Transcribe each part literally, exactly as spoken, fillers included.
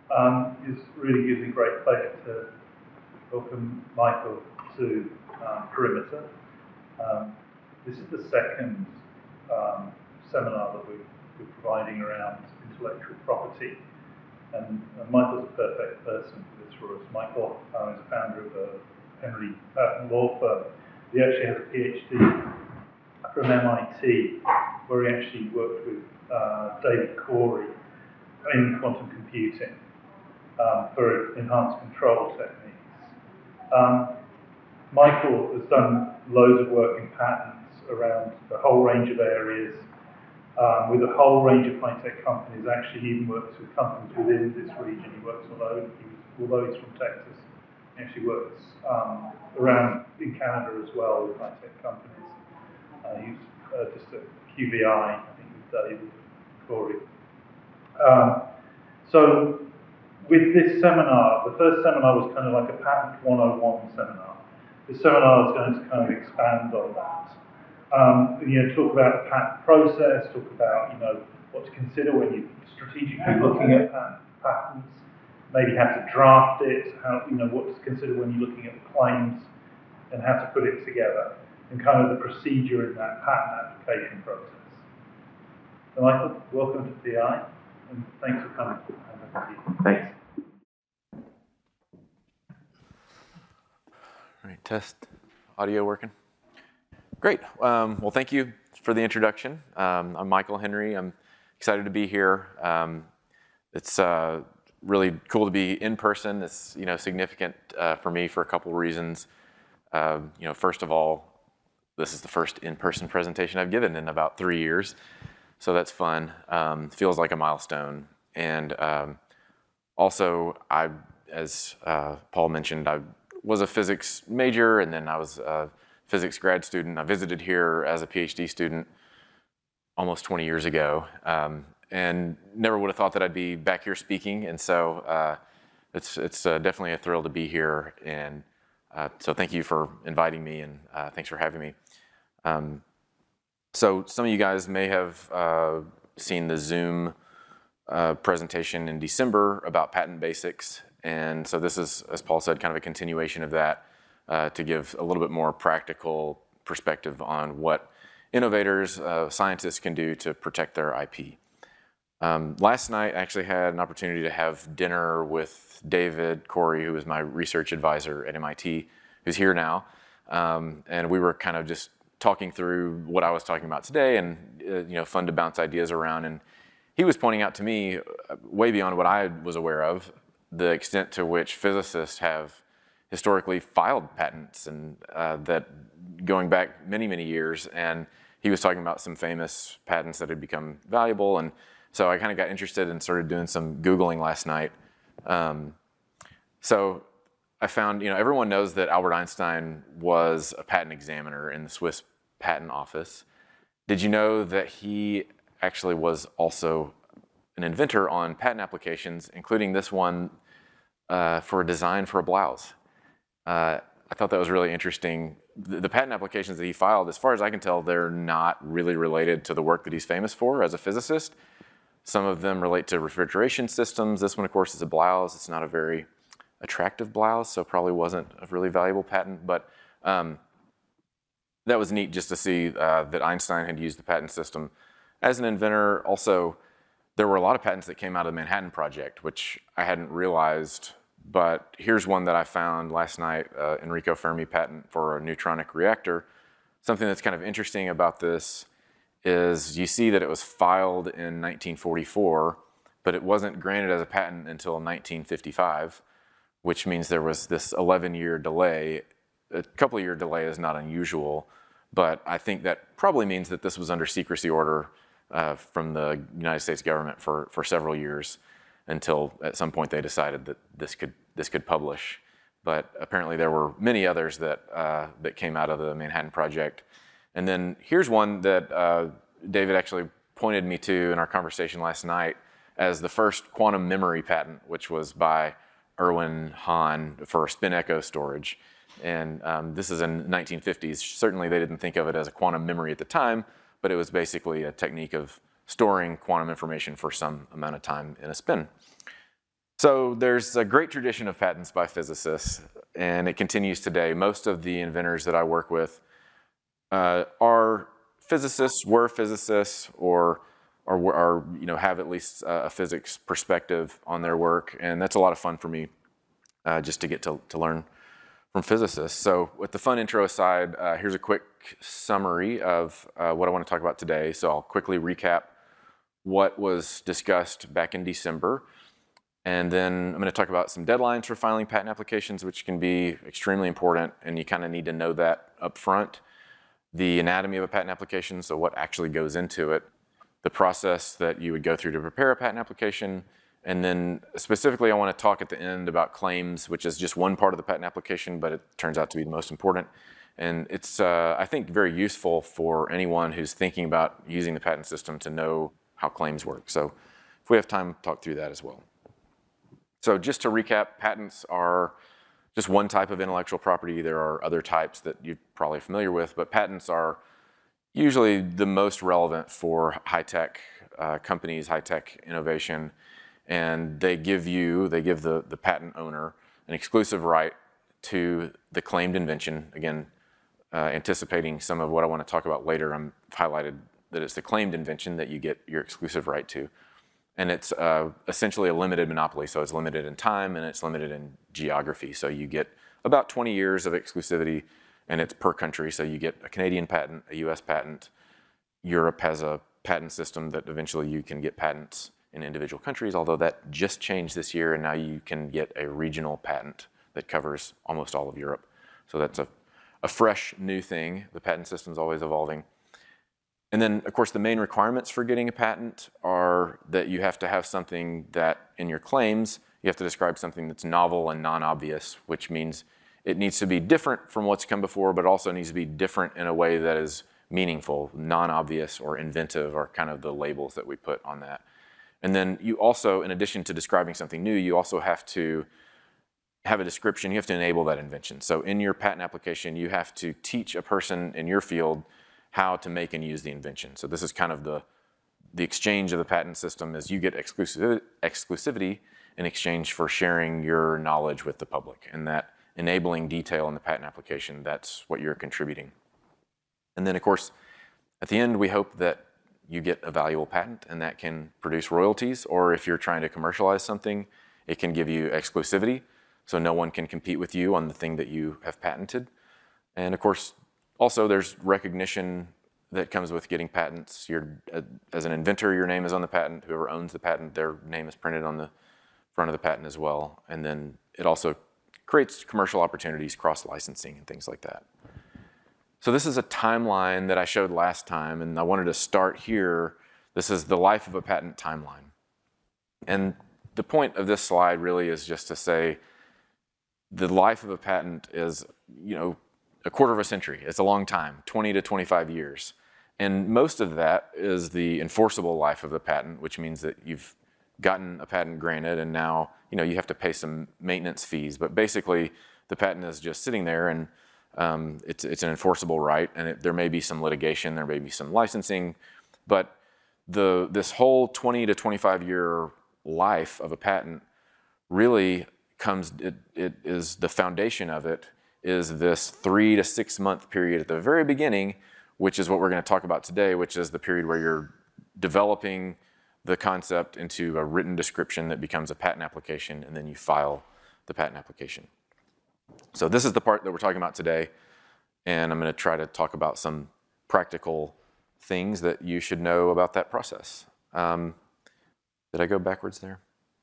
Um, it really gives me great pleasure to welcome Michael to um, Perimeter. Um, this is the second um, seminar that we're, we're providing around intellectual property, and, and Michael's a perfect person for this for us. Michael uh, is a founder of a Henry Patent law firm. He actually has a PhD from M I T, where he actually worked with uh, David Corey in quantum computing um, for enhanced control techniques. Um, Michael has done loads of work in patents around a whole range of areas, um, with a whole range of high-tech companies. Actually, he even works with companies within this region. He works all over, he was, although he's from Texas, he actually works um, around in Canada as well with high-tech companies. Uh, he's uh, just at Q B I, I think, with David Corey. Um, so with this seminar, the first seminar was kind of like a Patent one oh one seminar. This seminar is going to kind of expand on that. Um, you know, talk about the patent process, talk about, you know, what to consider when you're strategically looking at patent, patents, maybe how to draft it, how, you know, what to consider when you're looking at the claims and how to put it together, and kind of the procedure in that patent application process. So Michael, welcome to P I, and thanks for coming. Thanks. All right, test audio working. Great. Um, well, thank you for the introduction. Um, I'm Michael Henry. I'm excited to be here. Um, it's uh, really cool to be in person. It's you know significant uh, for me for a couple of reasons. Uh, you know, first of all, this is the first in-person presentation I've given in about three years, so that's fun. Um, feels like a milestone. And um, also, I, as uh, Paul mentioned, I was a physics major, and then I was a physics grad student. I visited here as a PhD student almost twenty years ago, um, and never would have thought that I'd be back here speaking. And so uh, it's it's uh, definitely a thrill to be here. And uh, so thank you for inviting me, and uh, thanks for having me. Um, so some of you guys may have uh, seen the Zoom uh, presentation in December about patent basics. And so this is, as Paul said, kind of a continuation of that uh, to give a little bit more practical perspective on what innovators, uh, scientists can do to protect their I P. Um, last night, I actually had an opportunity to have dinner with David Corey, who was my research advisor at M I T, who's here now. Um, and we were kind of just talking through what I was talking about today, and uh, you know, fun to bounce ideas around. And he was pointing out to me, way beyond what I was aware of, the extent to which physicists have historically filed patents, and uh, that going back many, many years. And he was talking about some famous patents that had become valuable. And so I kind of got interested and started doing some Googling last night. Um, so I found, you know, everyone knows that Albert Einstein was a patent examiner in the Swiss Patent Office. Did you know that he actually was also an inventor on patent applications, including this one uh, for a design for a blouse? Uh, I thought that was really interesting. The, the patent applications that he filed, as far as I can tell, they're not really related to the work that he's famous for as a physicist. Some of them relate to refrigeration systems. This one, of course, is a blouse. It's not a very attractive blouse, so probably wasn't a really valuable patent. But um, that was neat just to see uh, that Einstein had used the patent system as an inventor. Also, there were a lot of patents that came out of the Manhattan Project, which I hadn't realized. But here's one that I found last night, uh, Enrico Fermi patent for a neutronic reactor. Something that's kind of interesting about this is you see that it was filed in nineteen forty-four, but it wasn't granted as a patent until nineteen fifty-five, which means there was this eleven year delay. A couple of year delay is not unusual, but I think that probably means that this was under secrecy order uh, from the United States government for, for several years, until at some point they decided that this could this could publish. But apparently there were many others that uh, that came out of the Manhattan Project. And then here's one that uh, David actually pointed me to in our conversation last night as the first quantum memory patent, which was by Erwin Hahn for spin echo storage. And um, this is in the nineteen fifties. Certainly they didn't think of it as a quantum memory at the time, but it was basically a technique of storing quantum information for some amount of time in a spin. So there's a great tradition of patents by physicists, and it continues today. Most of the inventors that I work with uh, are physicists, were physicists, or or are, you know, have at least a physics perspective on their work, and that's a lot of fun for me, uh, just to get to, to learn from physicists. So with the fun intro aside, uh, here's a quick summary of uh, what I want to talk about today. So I'll quickly recap what was discussed back in December, and then I'm going to talk about some deadlines for filing patent applications, which can be extremely important, and you kind of need to know that up front. The anatomy of a patent application, so what actually goes into it, the process that you would go through to prepare a patent application, and then specifically I want to talk at the end about claims, which is just one part of the patent application, but it turns out to be the most important. And it's, uh, I think, very useful for anyone who's thinking about using the patent system to know how claims work. So if we have time, talk through that as well. So just to recap, patents are just one type of intellectual property. There are other types that you're probably familiar with, but patents are usually the most relevant for high-tech uh, companies, high-tech innovation, and they give you, they give the, the patent owner an exclusive right to the claimed invention. Again, uh, anticipating some of what I want to talk about later, I'm highlighted that it's the claimed invention that you get your exclusive right to. And it's uh, essentially a limited monopoly, so it's limited in time and it's limited in geography. So you get about twenty years of exclusivity, and it's per country. So you get a Canadian patent, a U S patent. Europe has a patent system that eventually you can get patents in individual countries, although that just changed this year, and now you can get a regional patent that covers almost all of Europe. So that's a, a fresh new thing. The patent system is always evolving. And then, of course, the main requirements for getting a patent are that you have to have something that, in your claims, you have to describe something that's novel and non-obvious, which means it needs to be different from what's come before, but also needs to be different in a way that is meaningful. Non-obvious or inventive are kind of the labels that we put on that. And then you also, in addition to describing something new, you also have to have a description. You have to enable that invention. So in your patent application, you have to teach a person in your field how to make and use the invention. So this is kind of the, the exchange of the patent system, is you get exclusiv exclusivity in exchange for sharing your knowledge with the public. And that enabling detail in the patent application, that's what you're contributing. And then, of course, at the end, we hope that you get a valuable patent, and that can produce royalties, or if you're trying to commercialize something, it can give you exclusivity, so no one can compete with you on the thing that you have patented. And of course, also there's recognition that comes with getting patents. You're, uh, as an inventor, your name is on the patent. Whoever owns the patent, their name is printed on the front of the patent as well. And then it also creates commercial opportunities, cross-licensing and things like that. So this is a timeline that I showed last time, and I wanted to start here. This is the life of a patent timeline. And the point of this slide really is just to say the life of a patent is, you know, a quarter of a century. It's a long time, twenty to twenty-five years. And most of that is the enforceable life of the patent, which means that you've gotten a patent granted, and now, you know, you have to pay some maintenance fees. But basically, the patent is just sitting there, and Um, it's, it's an enforceable right, and it, there may be some litigation, there may be some licensing, but the, this whole twenty to twenty-five year life of a patent really comes, it, it is the foundation of it is this three to six month period at the very beginning, which is what we're going to talk about today, which is the period where you're developing the concept into a written description that becomes a patent application, and then you file the patent application. So this is the part that we're talking about today, and I'm going to try to talk about some practical things that you should know about that process. Um, did I go backwards there?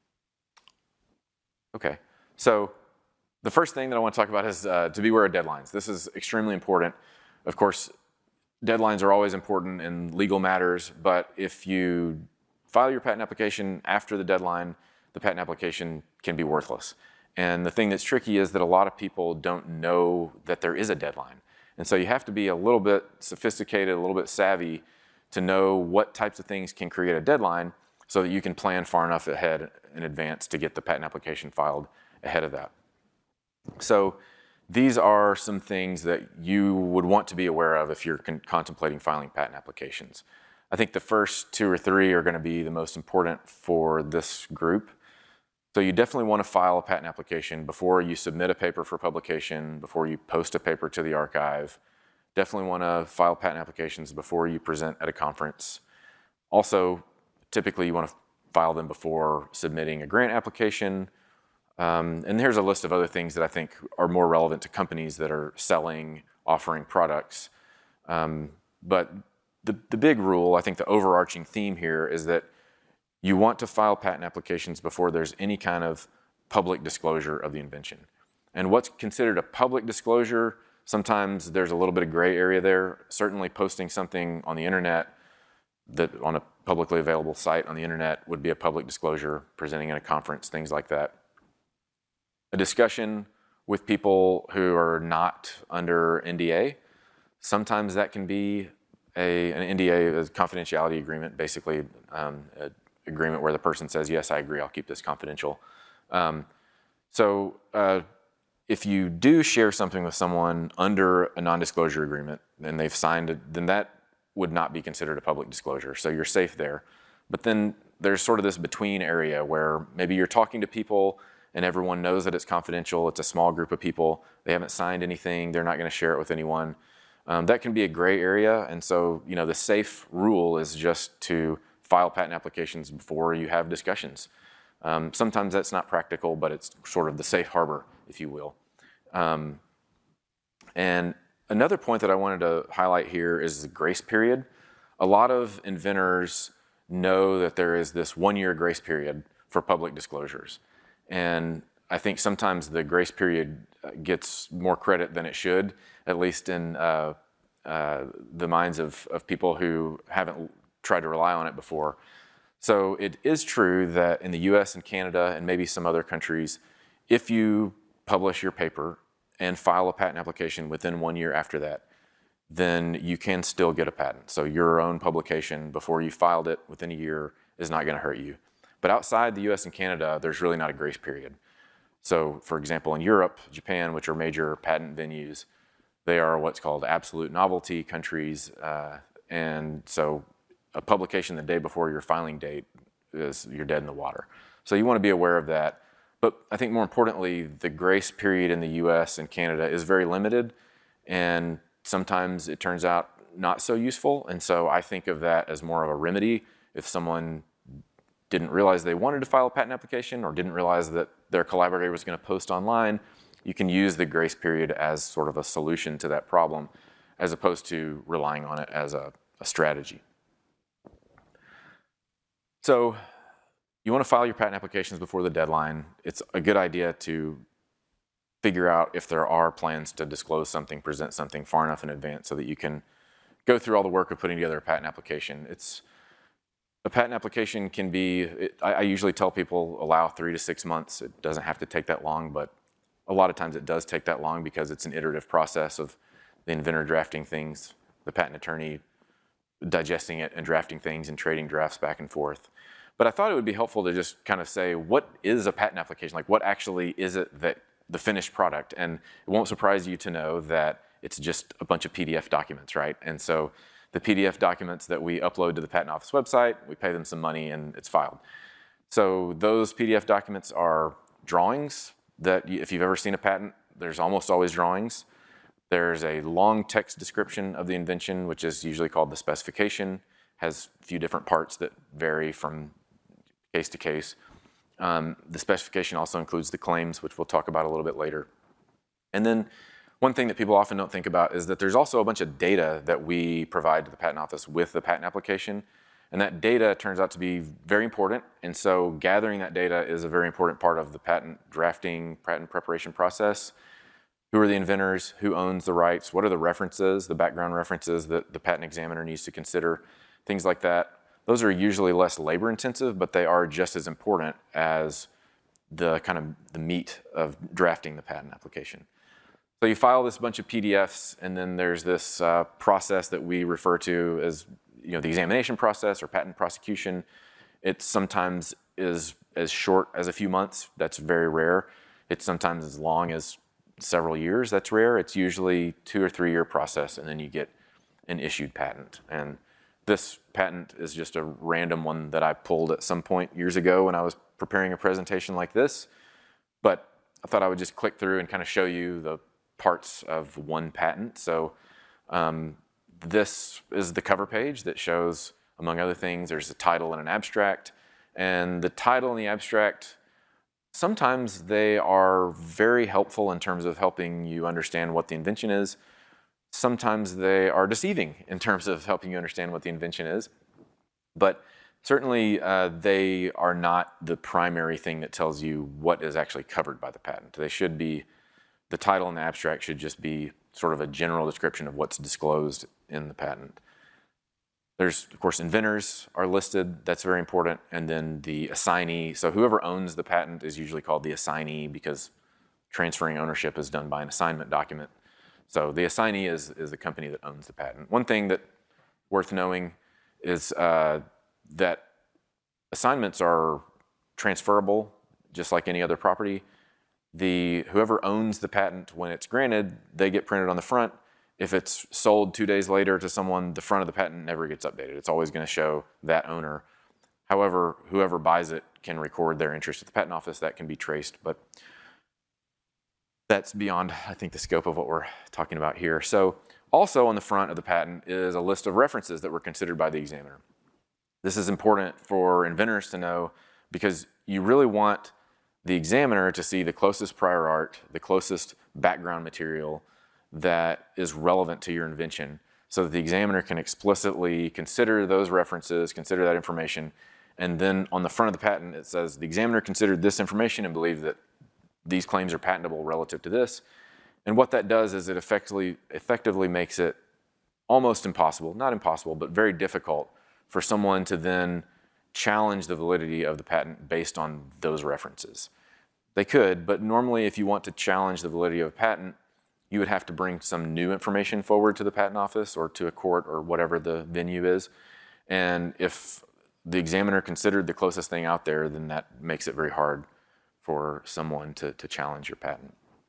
Okay, so the first thing that I want to talk about is uh, to be aware of deadlines. This is extremely important. Of course, deadlines are always important in legal matters, but if you file your patent application after the deadline, the patent application can be worthless. And the thing that's tricky is that a lot of people don't know that there is a deadline. And so you have to be a little bit sophisticated, a little bit savvy to know what types of things can create a deadline so that you can plan far enough ahead in advance to get the patent application filed ahead of that. So these are some things that you would want to be aware of if you're con contemplating filing patent applications. I think the first two or three are going to be the most important for this group. So you definitely want to file a patent application before you submit a paper for publication, before you post a paper to the archive. Definitely want to file patent applications before you present at a conference. Also, typically you want to file them before submitting a grant application. Um, and here's a list of other things that I think are more relevant to companies that are selling, offering products. Um, but the, the big rule, I think the overarching theme here is that you want to file patent applications before there's any kind of public disclosure of the invention. And what's considered a public disclosure, sometimes there's a little bit of gray area there. Certainly posting something on the internet, that on a publicly available site on the internet would be a public disclosure, presenting at a conference, things like that. A discussion with people who are not under N D A, sometimes that can be a, an N D A, a confidentiality agreement, basically um, an agreement where the person says, yes, I agree, I'll keep this confidential. Um, so uh, if you do share something with someone under a non-disclosure agreement and they've signed it, then that would not be considered a public disclosure, so you're safe there. But then there's sort of this between area where maybe you're talking to people and everyone knows that it's confidential, it's a small group of people, they haven't signed anything, they're not gonna share it with anyone. Um, that can be a gray area, and so you know the safe rule is just to file patent applications before you have discussions. Um, sometimes that's not practical, but it's sort of the safe harbor, if you will. Um, and another point that I wanted to highlight here is the grace period. A lot of inventors know that there is this one-year grace period for public disclosures. And I think sometimes the grace period gets more credit than it should, at least in uh, uh, the minds of, of people who haven't tried to rely on it before. So it is true that in the U S and Canada and maybe some other countries, if you publish your paper and file a patent application within one year after that, then you can still get a patent. So your own publication before you filed it within a year is not going to hurt you. But outside the U S and Canada, there's really not a grace period. So for example, in Europe, Japan, which are major patent venues, they are what's called absolute novelty countries. Uh, and so a publication the day before your filing date is you're dead in the water. So you want to be aware of that. But I think more importantly, the grace period in the U S and Canada is very limited, and sometimes it turns out not so useful. And so I think of that as more of a remedy. If someone didn't realize they wanted to file a patent application or didn't realize that their collaborator was going to post online, you can use the grace period as sort of a solution to that problem, as opposed to relying on it as a, a strategy. So you want to file your patent applications before the deadline. It's a good idea to figure out if there are plans to disclose something, present something far enough in advance so that you can go through all the work of putting together a patent application. It's A patent application can be, it, I, I usually tell people allow three to six months. It doesn't have to take that long, but a lot of times it does take that long because it's an iterative process of the inventor drafting things, the patent attorney digesting it and drafting things and trading drafts back and forth. But I thought it would be helpful to just kind of say, what is a patent application? Like, what actually is it that the finished product? And it won't surprise you to know that it's just a bunch of P D F documents, right? And so the P D F documents that we upload to the Patent Office website, we pay them some money and it's filed. So those P D F documents are drawings that if you've ever seen a patent, there's almost always drawings. There's a long text description of the invention, which is usually called the specification, has a few different parts that vary from case to case. Um, the specification also includes the claims, which we'll talk about a little bit later. And then one thing that people often don't think about is that there's also a bunch of data that we provide to the Patent Office with the patent application. And that data turns out to be very important. And so gathering that data is a very important part of the patent drafting, patent preparation process. Who are the inventors? Who owns the rights? What are the references, the background references that the patent examiner needs to consider? Things like that. Those are usually less labor intensive, but they are just as important as the kind of the meat of drafting the patent application. So you file this bunch of P D Fs, and then there's this uh, process that we refer to as you know, the examination process or patent prosecution. It sometimes is as short as a few months. That's very rare. It's sometimes as long as several years. That's rare. It's usually two or three year process, and then you get an issued patent. And this patent is just a random one that I pulled at some point years ago when I was preparing a presentation like this, but I thought I would just click through and kind of show you the parts of one patent. So um, this is the cover page that shows, among other things, there's a title and an abstract. And the title and the abstract, sometimes they are very helpful in terms of helping you understand what the invention is. Sometimes they are deceiving in terms of helping you understand what the invention is. But certainly uh, they are not the primary thing that tells you what is actually covered by the patent. They should be, the title and the abstract should just be sort of a general description of what's disclosed in the patent. There's, of course, inventors are listed. That's very important. And then the assignee. So whoever owns the patent is usually called the assignee because transferring ownership is done by an assignment document. So the assignee is, is the company that owns the patent. One thing that worth knowing is uh, that assignments are transferable just like any other property. The, whoever owns the patent when it's granted, they get printed on the front. If it's sold two days later to someone, the front of the patent never gets updated. It's always going to show that owner. However, whoever buys it can record their interest at the patent office. That can be traced, but that's beyond, I think, the scope of what we're talking about here. So also on the front of the patent is a list of references that were considered by the examiner. This is important for inventors to know because you really want the examiner to see the closest prior art, the closest background material that is relevant to your invention so that the examiner can explicitly consider those references, consider that information, and then on the front of the patent it says the examiner considered this information and believed that these claims are patentable relative to this. And what that does is it effectively, effectively makes it almost impossible, not impossible, but very difficult for someone to then challenge the validity of the patent based on those references. They could, but normally if you want to challenge the validity of a patent, you would have to bring some new information forward to the patent office or to a court or whatever the venue is. And if the examiner considered the closest thing out there, then that makes it very hard for someone to, to challenge your patent.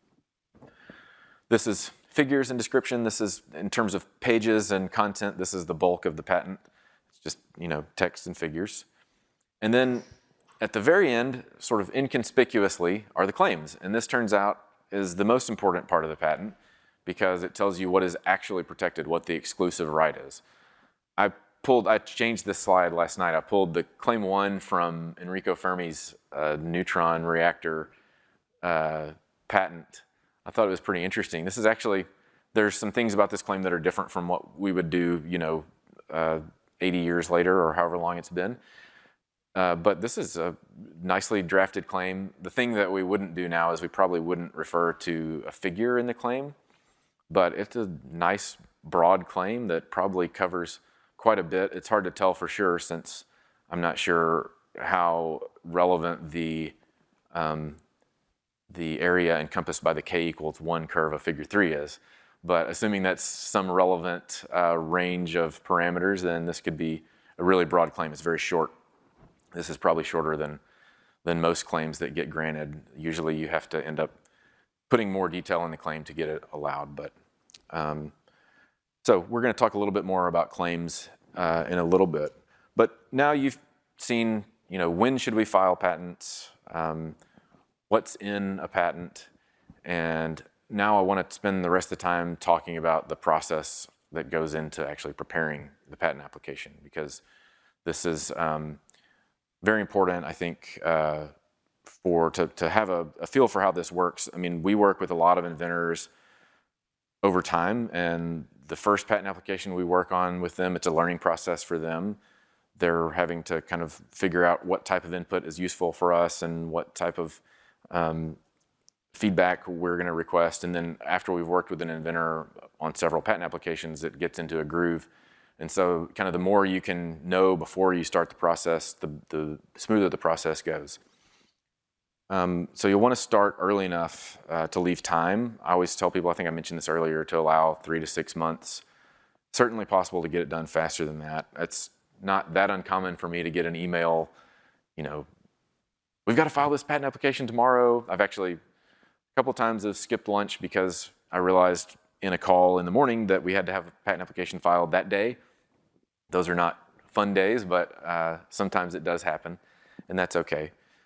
This is figures and description. This is, in terms of pages and content, this is the bulk of the patent. It's just, you know, text and figures. And then at the very end, sort of inconspicuously, are the claims. And this turns out is the most important part of the patent because it tells you what is actually protected, what the exclusive right is. I pulled, I changed this slide last night. I pulled the claim one from Enrico Fermi's uh, neutron reactor uh, patent. I thought it was pretty interesting. This is actually, there's some things about this claim that are different from what we would do, you know, uh, eighty years later or however long it's been. Uh, but this is a nicely drafted claim. The thing that we wouldn't do now is we probably wouldn't refer to a figure in the claim, but it's a nice broad claim that probably covers quite a bit. It's hard to tell for sure since I'm not sure how relevant the, um, the area encompassed by the k equals one curve of figure three is. But assuming that's some relevant uh, range of parameters, then this could be a really broad claim. It's very short. This is probably shorter than, than most claims that get granted. Usually you have to end up putting more detail in the claim to get it allowed. But um, so we're going to talk a little bit more about claims uh, in a little bit. But now you've seen, you know, when should we file patents, um, what's in a patent, and now I want to spend the rest of the time talking about the process that goes into actually preparing the patent application, because this is um, very important, I think, uh, for to, to have a, a feel for how this works. I mean, we work with a lot of inventors over time, and the first patent application we work on with them, it's a learning process for them. They're having to kind of figure out what type of input is useful for us and what type of um, feedback we're going to request. And then after we've worked with an inventor on several patent applications, it gets into a groove. And so kind of the more you can know before you start the process, the, the smoother the process goes. Um, so you'll want to start early enough uh, to leave time. I always tell people, I think I mentioned this earlier, to allow three to six months. Certainly possible to get it done faster than that. It's not that uncommon for me to get an email, you know, we've got to file this patent application tomorrow. I've actually, a couple times have skipped lunch because I realized in a call in the morning that we had to have a patent application filed that day. Those are not fun days, but uh, sometimes it does happen, and that's okay.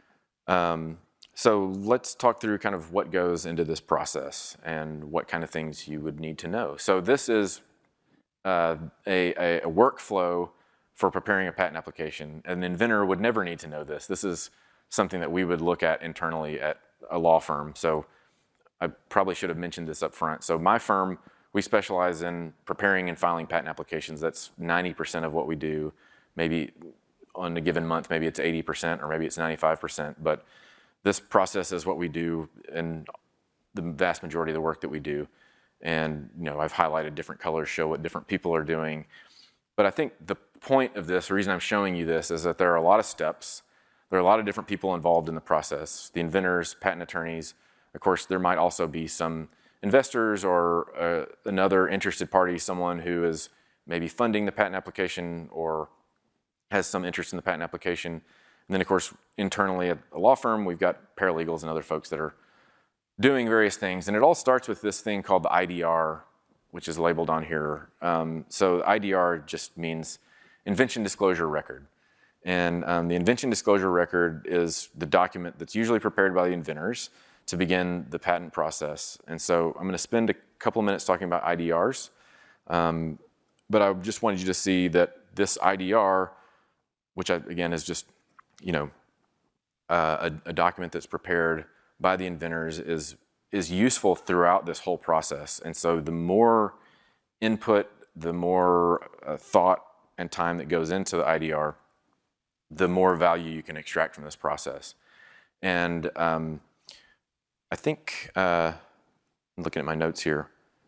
Um, so let's talk through kind of what goes into this process and what kind of things you would need to know. So this is uh, a, a, a workflow for preparing a patent application. An inventor would never need to know this. This is something that we would look at internally at a law firm. So I probably should have mentioned this up front. So my firm, we specialize in preparing and filing patent applications. That's ninety percent of what we do. Maybe on a given month, maybe it's eighty percent or maybe it's ninety-five percent. But this process is what we do in the vast majority of the work that we do. And you know, I've highlighted different colors, show what different people are doing. But I think the point of this, the reason I'm showing you this, is that there are a lot of steps. There are a lot of different people involved in the process. The inventors, patent attorneys. Of course, there might also be some investors or uh, another interested party, someone who is maybe funding the patent application or has some interest in the patent application. And then, of course, internally at a law firm, we've got paralegals and other folks that are doing various things. And it all starts with this thing called the I D R, which is labeled on here. Um, so I D R just means Invention Disclosure Record. And um, the Invention Disclosure Record is the document that's usually prepared by the inventors to begin the patent process. And so I'm going to spend a couple of minutes talking about I D Rs. Um, but I just wanted you to see that this I D R, which I, again is just, you know, uh, a, a document that's prepared by the inventors, is is useful throughout this whole process. And so the more input, the more uh, thought and time that goes into the I D R, the more value you can extract from this process. And um, I think, uh, I'm looking at my notes here.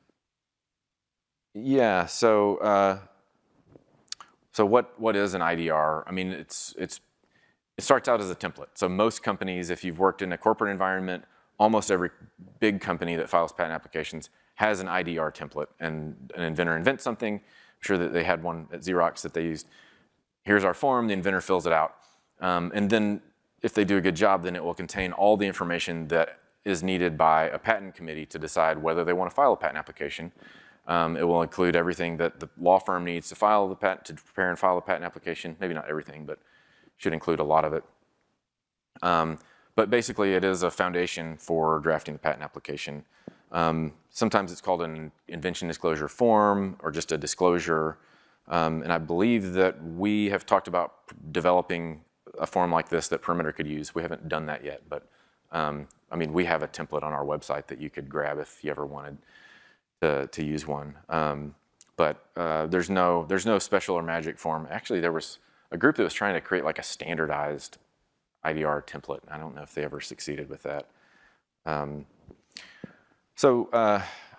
Yeah, so uh, so what what is an I D R? I mean, it's it's it starts out as a template. So most companies, if you've worked in a corporate environment, almost every big company that files patent applications has an I D R template. And an inventor invents something. I'm sure that they had one at Xerox that they used. Here's our form, the inventor fills it out. Um, and then if they do a good job, then it will contain all the information that is needed by a patent committee to decide whether they want to file a patent application. Um, it will include everything that the law firm needs to file the patent, to prepare and file a patent application. Maybe not everything, but should include a lot of it. Um, but basically, it is a foundation for drafting the patent application. Um, sometimes it's called an invention disclosure form or just a disclosure. Um, and I believe that we have talked about developing a form like this that Perimeter could use. We haven't done that yet, but um, I mean, we have a template on our website that you could grab if you ever wanted to, to use one. Um, but uh, there's no there's no special or magic form. Actually, there was a group that was trying to create like a standardized I D R template. I don't know if they ever succeeded with that. Um, so uh,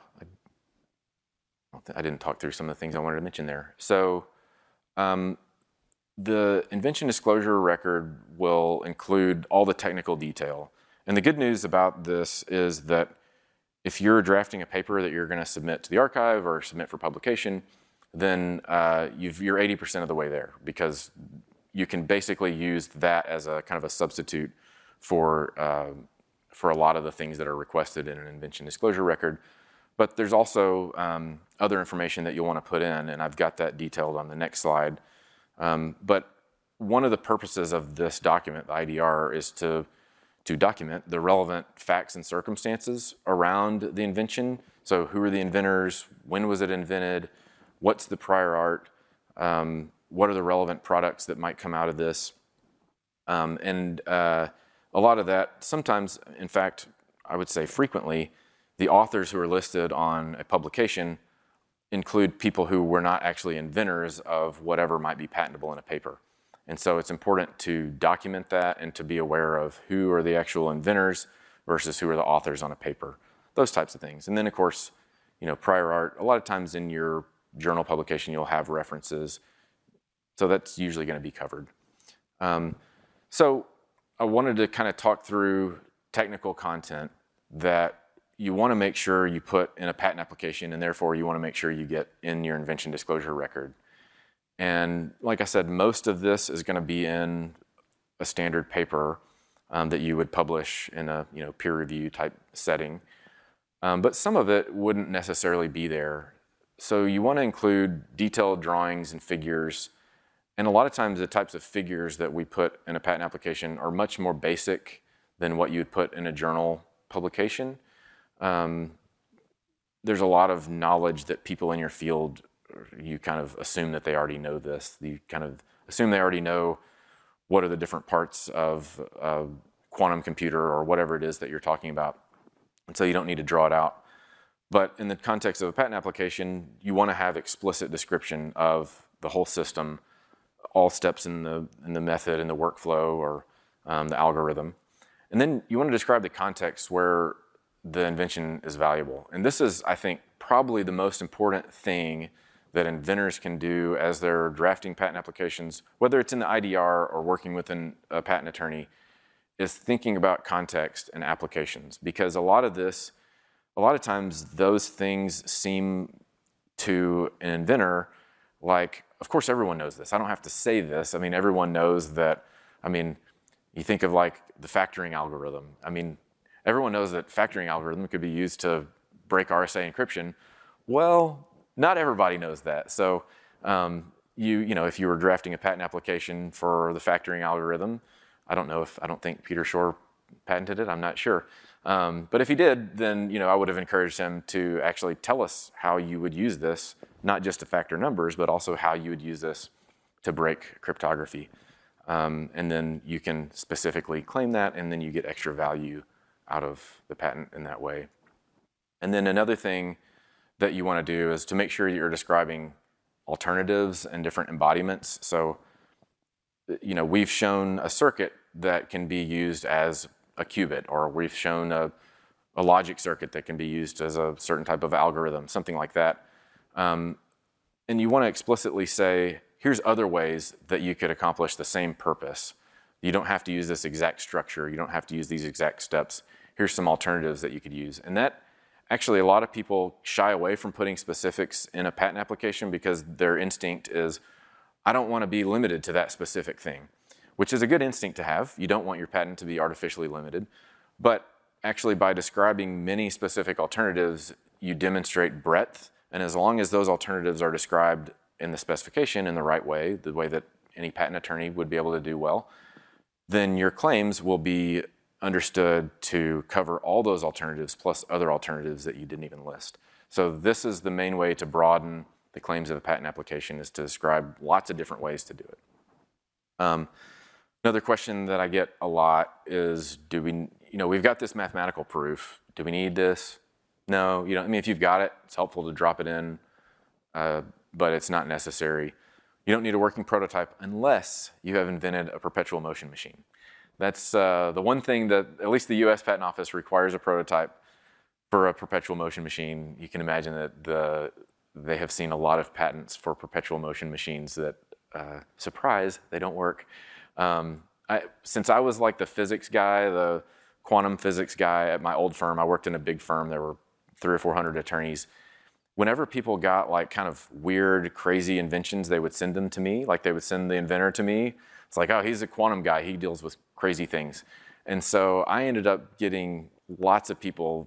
I didn't talk through some of the things I wanted to mention there. So um, the invention disclosure record will include all the technical detail. And the good news about this is that if you're drafting a paper that you're going to submit to the archive or submit for publication, then uh, you've, you're eighty percent of the way there, because you can basically use that as a kind of a substitute for, uh, for a lot of the things that are requested in an invention disclosure record. But there's also um, other information that you'll want to put in, and I've got that detailed on the next slide. Um, but one of the purposes of this document, the I D R, is to, to document the relevant facts and circumstances around the invention. So who are the inventors? When was it invented? What's the prior art? Um, what are the relevant products that might come out of this? Um, and uh, a lot of that, sometimes, in fact, I would say frequently, the authors who are listed on a publication include people who were not actually inventors of whatever might be patentable in a paper. And so it's important to document that and to be aware of who are the actual inventors versus who are the authors on a paper, those types of things. And then, of course, you know, prior art, a lot of times in your journal publication, you'll have references. So that's usually going to be covered. Um, so I wanted to kind of talk through technical content that you want to make sure you put in a patent application, and therefore you want to make sure you get in your invention disclosure record. And like I said, most of this is going to be in a standard paper um, that you would publish in a you know peer review type setting. Um, but some of it wouldn't necessarily be there. So you want to include detailed drawings and figures. And a lot of times the types of figures that we put in a patent application are much more basic than what you'd put in a journal publication. Um, there's a lot of knowledge that people in your field, you kind of assume that they already know this. You kind of assume they already know what are the different parts of a quantum computer or whatever it is that you're talking about. And so you don't need to draw it out. But in the context of a patent application, you want to have explicit description of the whole system, all steps in the, in the method, in the workflow, or um, the algorithm. And then you want to describe the context where the invention is valuable. And this is, I think, probably the most important thing that inventors can do as they're drafting patent applications, whether it's in the I D R or working with an, a patent attorney, is thinking about context and applications. Because a lot of this, a lot of times those things seem to an inventor like, of course everyone knows this. I don't have to say this. I mean, everyone knows that, I mean, you think of like the factoring algorithm. I mean, everyone knows that factoring algorithm could be used to break R S A encryption. Well, not everybody knows that. So um, you, you know, if you were drafting a patent application for the factoring algorithm, I don't know if, I don't think Peter Shor patented it, I'm not sure. Um, but if he did, then, you know, I would have encouraged him to actually tell us how you would use this, not just to factor numbers, but also how you would use this to break cryptography. Um, and then you can specifically claim that, and then you get extra value out of the patent in that way. And then another thing that you want to do is to make sure you're describing alternatives and different embodiments. So, you know, we've shown a circuit that can be used as a qubit, or we've shown a, a logic circuit that can be used as a certain type of algorithm, something like that. Um, and you want to explicitly say, here's other ways that you could accomplish the same purpose. You don't have to use this exact structure. You don't have to use these exact steps. Here's some alternatives that you could use. And that, actually, a lot of people shy away from putting specifics in a patent application because their instinct is, I don't want to be limited to that specific thing, which is a good instinct to have. You don't want your patent to be artificially limited. But actually, by describing many specific alternatives, you demonstrate breadth. And as long as those alternatives are described in the specification in the right way, the way that any patent attorney would be able to do well, then your claims will be understood to cover all those alternatives plus other alternatives that you didn't even list. So this is the main way to broaden the claims of a patent application, is to describe lots of different ways to do it. Um, another question that I get a lot is, do we, you know, we've got this mathematical proof. Do we need this? No, you know, I mean, if you've got it, it's helpful to drop it in, uh, but it's not necessary. You don't need a working prototype unless you have invented a perpetual motion machine. That's uh, the one thing that at least the U S Patent Office requires a prototype for a perpetual motion machine. You can imagine that the, they have seen a lot of patents for perpetual motion machines that, uh, surprise, they don't work. Um, I, since I was like the physics guy, the quantum physics guy at my old firm, I worked in a big firm. There were three or four hundred attorneys. Whenever people got like kind of weird, crazy inventions, they would send them to me. Like they would send the inventor to me. It's like, oh, he's a quantum guy. He deals with crazy things. And so I ended up getting lots of people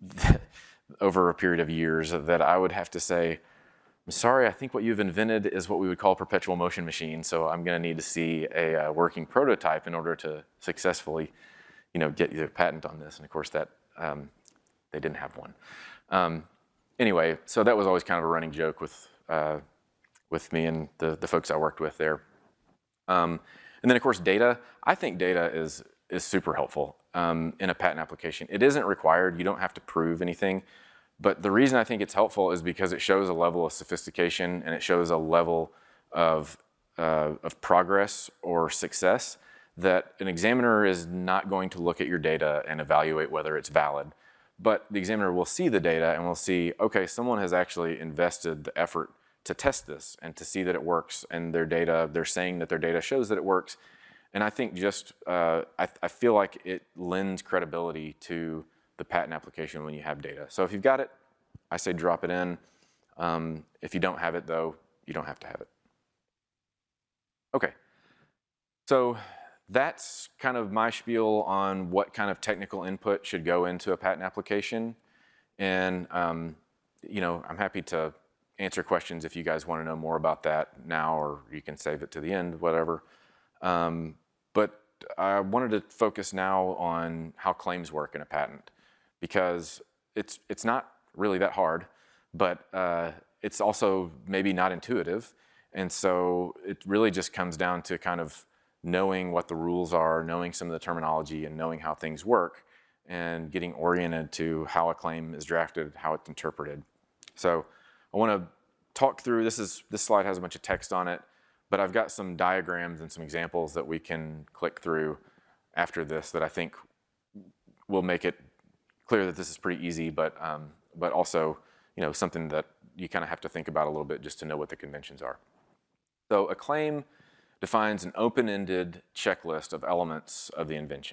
over a period of years that I would have to say, I'm sorry, I think what you've invented is what we would call a perpetual motion machine. So I'm going to need to see a uh, working prototype in order to successfully, you know, get you a patent on this. And of course, that um, they didn't have one. Um, anyway, so that was always kind of a running joke with uh, with me and the the folks I worked with there. Um, and then of course data. I think data is is super helpful um, in a patent application. It isn't required. You don't have to prove anything. But the reason I think it's helpful is because it shows a level of sophistication and it shows a level of uh, of progress or success that an examiner is not going to look at your data and evaluate whether it's valid. But the examiner will see the data and will see, okay, someone has actually invested the effort to test this and to see that it works, and their data, they're saying that their data shows that it works. And I think just, uh, I, I feel like it lends credibility to the patent application when you have data. So if you've got it, I say drop it in. Um, if you don't have it though, you don't have to have it. Okay, so that's kind of my spiel on what kind of technical input should go into a patent application. And um, you know, I'm happy to answer questions if you guys want to know more about that now, or you can save it to the end, whatever. Um, but I wanted to focus now on how claims work in a patent, because it's, it's not really that hard, but uh, it's also maybe not intuitive. And so it really just comes down to kind of knowing what the rules are, knowing some of the terminology, and knowing how things work, and getting oriented to how a claim is drafted, how it's interpreted. So I want to talk through, this, is, this slide has a bunch of text on it, but I've got some diagrams and some examples that we can click through after this that I think will make it clear that this is pretty easy, but, um, but also, you know, something that you kind of have to think about a little bit just to know what the conventions are. So a claim defines an open-ended checklist of elements of the invention,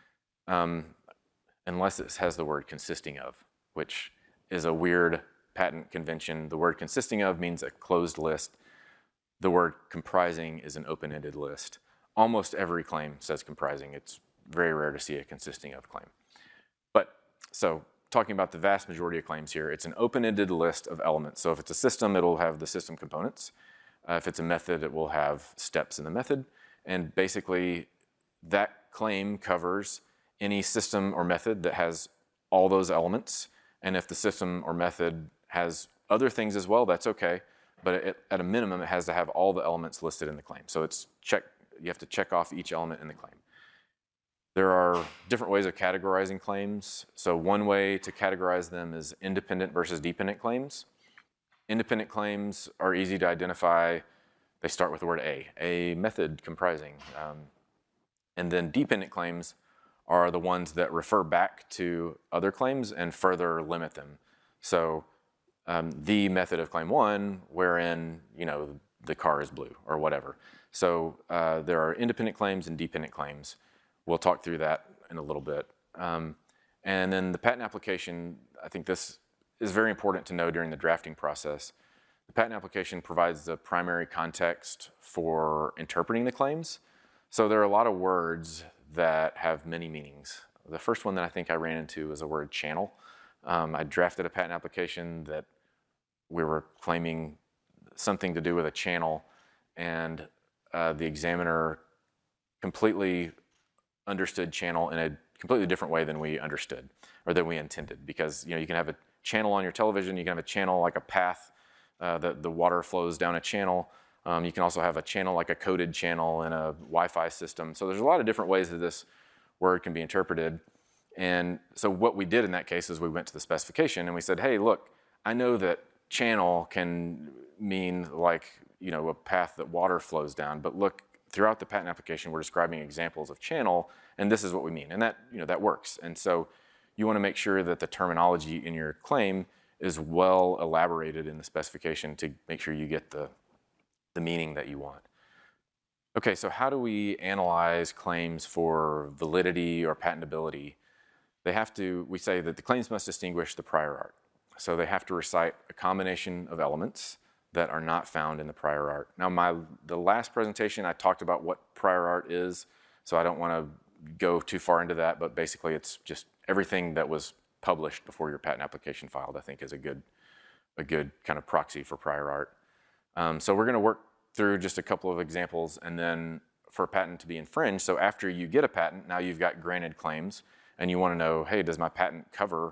um, unless it has the word consisting of, which is a weird patent convention. The word consisting of means a closed list. The word comprising is an open-ended list. Almost every claim says comprising. It's very rare to see a consisting of claim. But, so talking about the vast majority of claims here, it's an open-ended list of elements. So if it's a system, it'll have the system components. Uh, if it's a method, it will have steps in the method. And basically, that claim covers any system or method that has all those elements. And if the system or method has other things as well, that's okay. But it, at a minimum, it has to have all the elements listed in the claim. So it's check, you have to check off each element in the claim. There are different ways of categorizing claims. So one way to categorize them is independent versus dependent claims. Independent claims are easy to identify. They start with the word a, a method comprising. Um, and then dependent claims are the ones that refer back to other claims and further limit them. So um, the method of claim one, wherein, you know, the car is blue or whatever. So uh, there are independent claims and dependent claims. We'll talk through that in a little bit. Um, and then the patent application, I think this is very important to know during the drafting process. The patent application provides the primary context for interpreting the claims. So there are a lot of words that have many meanings. The first one that I think I ran into was the word channel. Um, I drafted a patent application that we were claiming something to do with a channel, and uh, the examiner completely understood channel in a completely different way than we understood, or than we intended. Because, you know, you can have a channel on your television, you can have a channel like a path uh, that the water flows down a channel. Um, you can also have a channel like a coded channel in a Wi-Fi system. So there's a lot of different ways that this word can be interpreted. And so what we did in that case is we went to the specification and we said, hey, look, I know that channel can mean like, you know, a path that water flows down, but look, throughout the patent application, we're describing examples of channel, and this is what we mean. And that, you know, that works. And so you want to make sure that the terminology in your claim is well elaborated in the specification to make sure you get the, the meaning that you want. Okay, so how do we analyze claims for validity or patentability? They have to, we say that the claims must distinguish the prior art. So they have to recite a combination of elements that are not found in the prior art. Now, my the last presentation, I talked about what prior art is, so I don't want to go too far into that, but basically it's just everything that was published before your patent application filed, I think is a good, a good kind of proxy for prior art. Um, so we're going to work through just a couple of examples, and then for a patent to be infringed, so after you get a patent, now you've got granted claims, and you want to know, hey, does my patent cover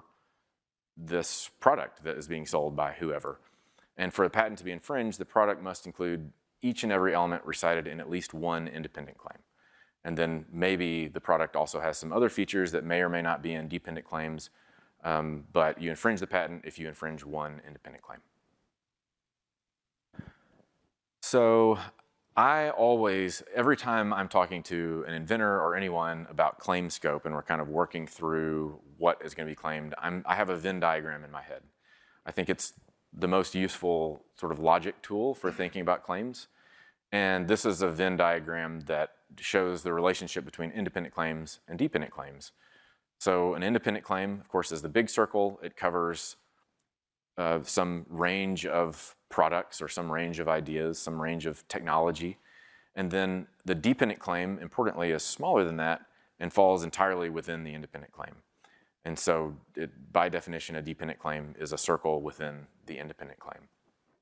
this product that is being sold by whoever? And for a patent to be infringed, the product must include each and every element recited in at least one independent claim. And then maybe the product also has some other features that may or may not be in dependent claims, um, but you infringe the patent if you infringe one independent claim. So I always, every time I'm talking to an inventor or anyone about claim scope and we're kind of working through what is going to be claimed, I'm, I have a Venn diagram in my head. I think it's the most useful sort of logic tool for thinking about claims. And this is a Venn diagram that shows the relationship between independent claims and dependent claims. So an independent claim, of course, is the big circle. It covers uh, some range of products or some range of ideas, some range of technology. And then the dependent claim, importantly, is smaller than that and falls entirely within the independent claim. And so, it, by definition, a dependent claim is a circle within the independent claim.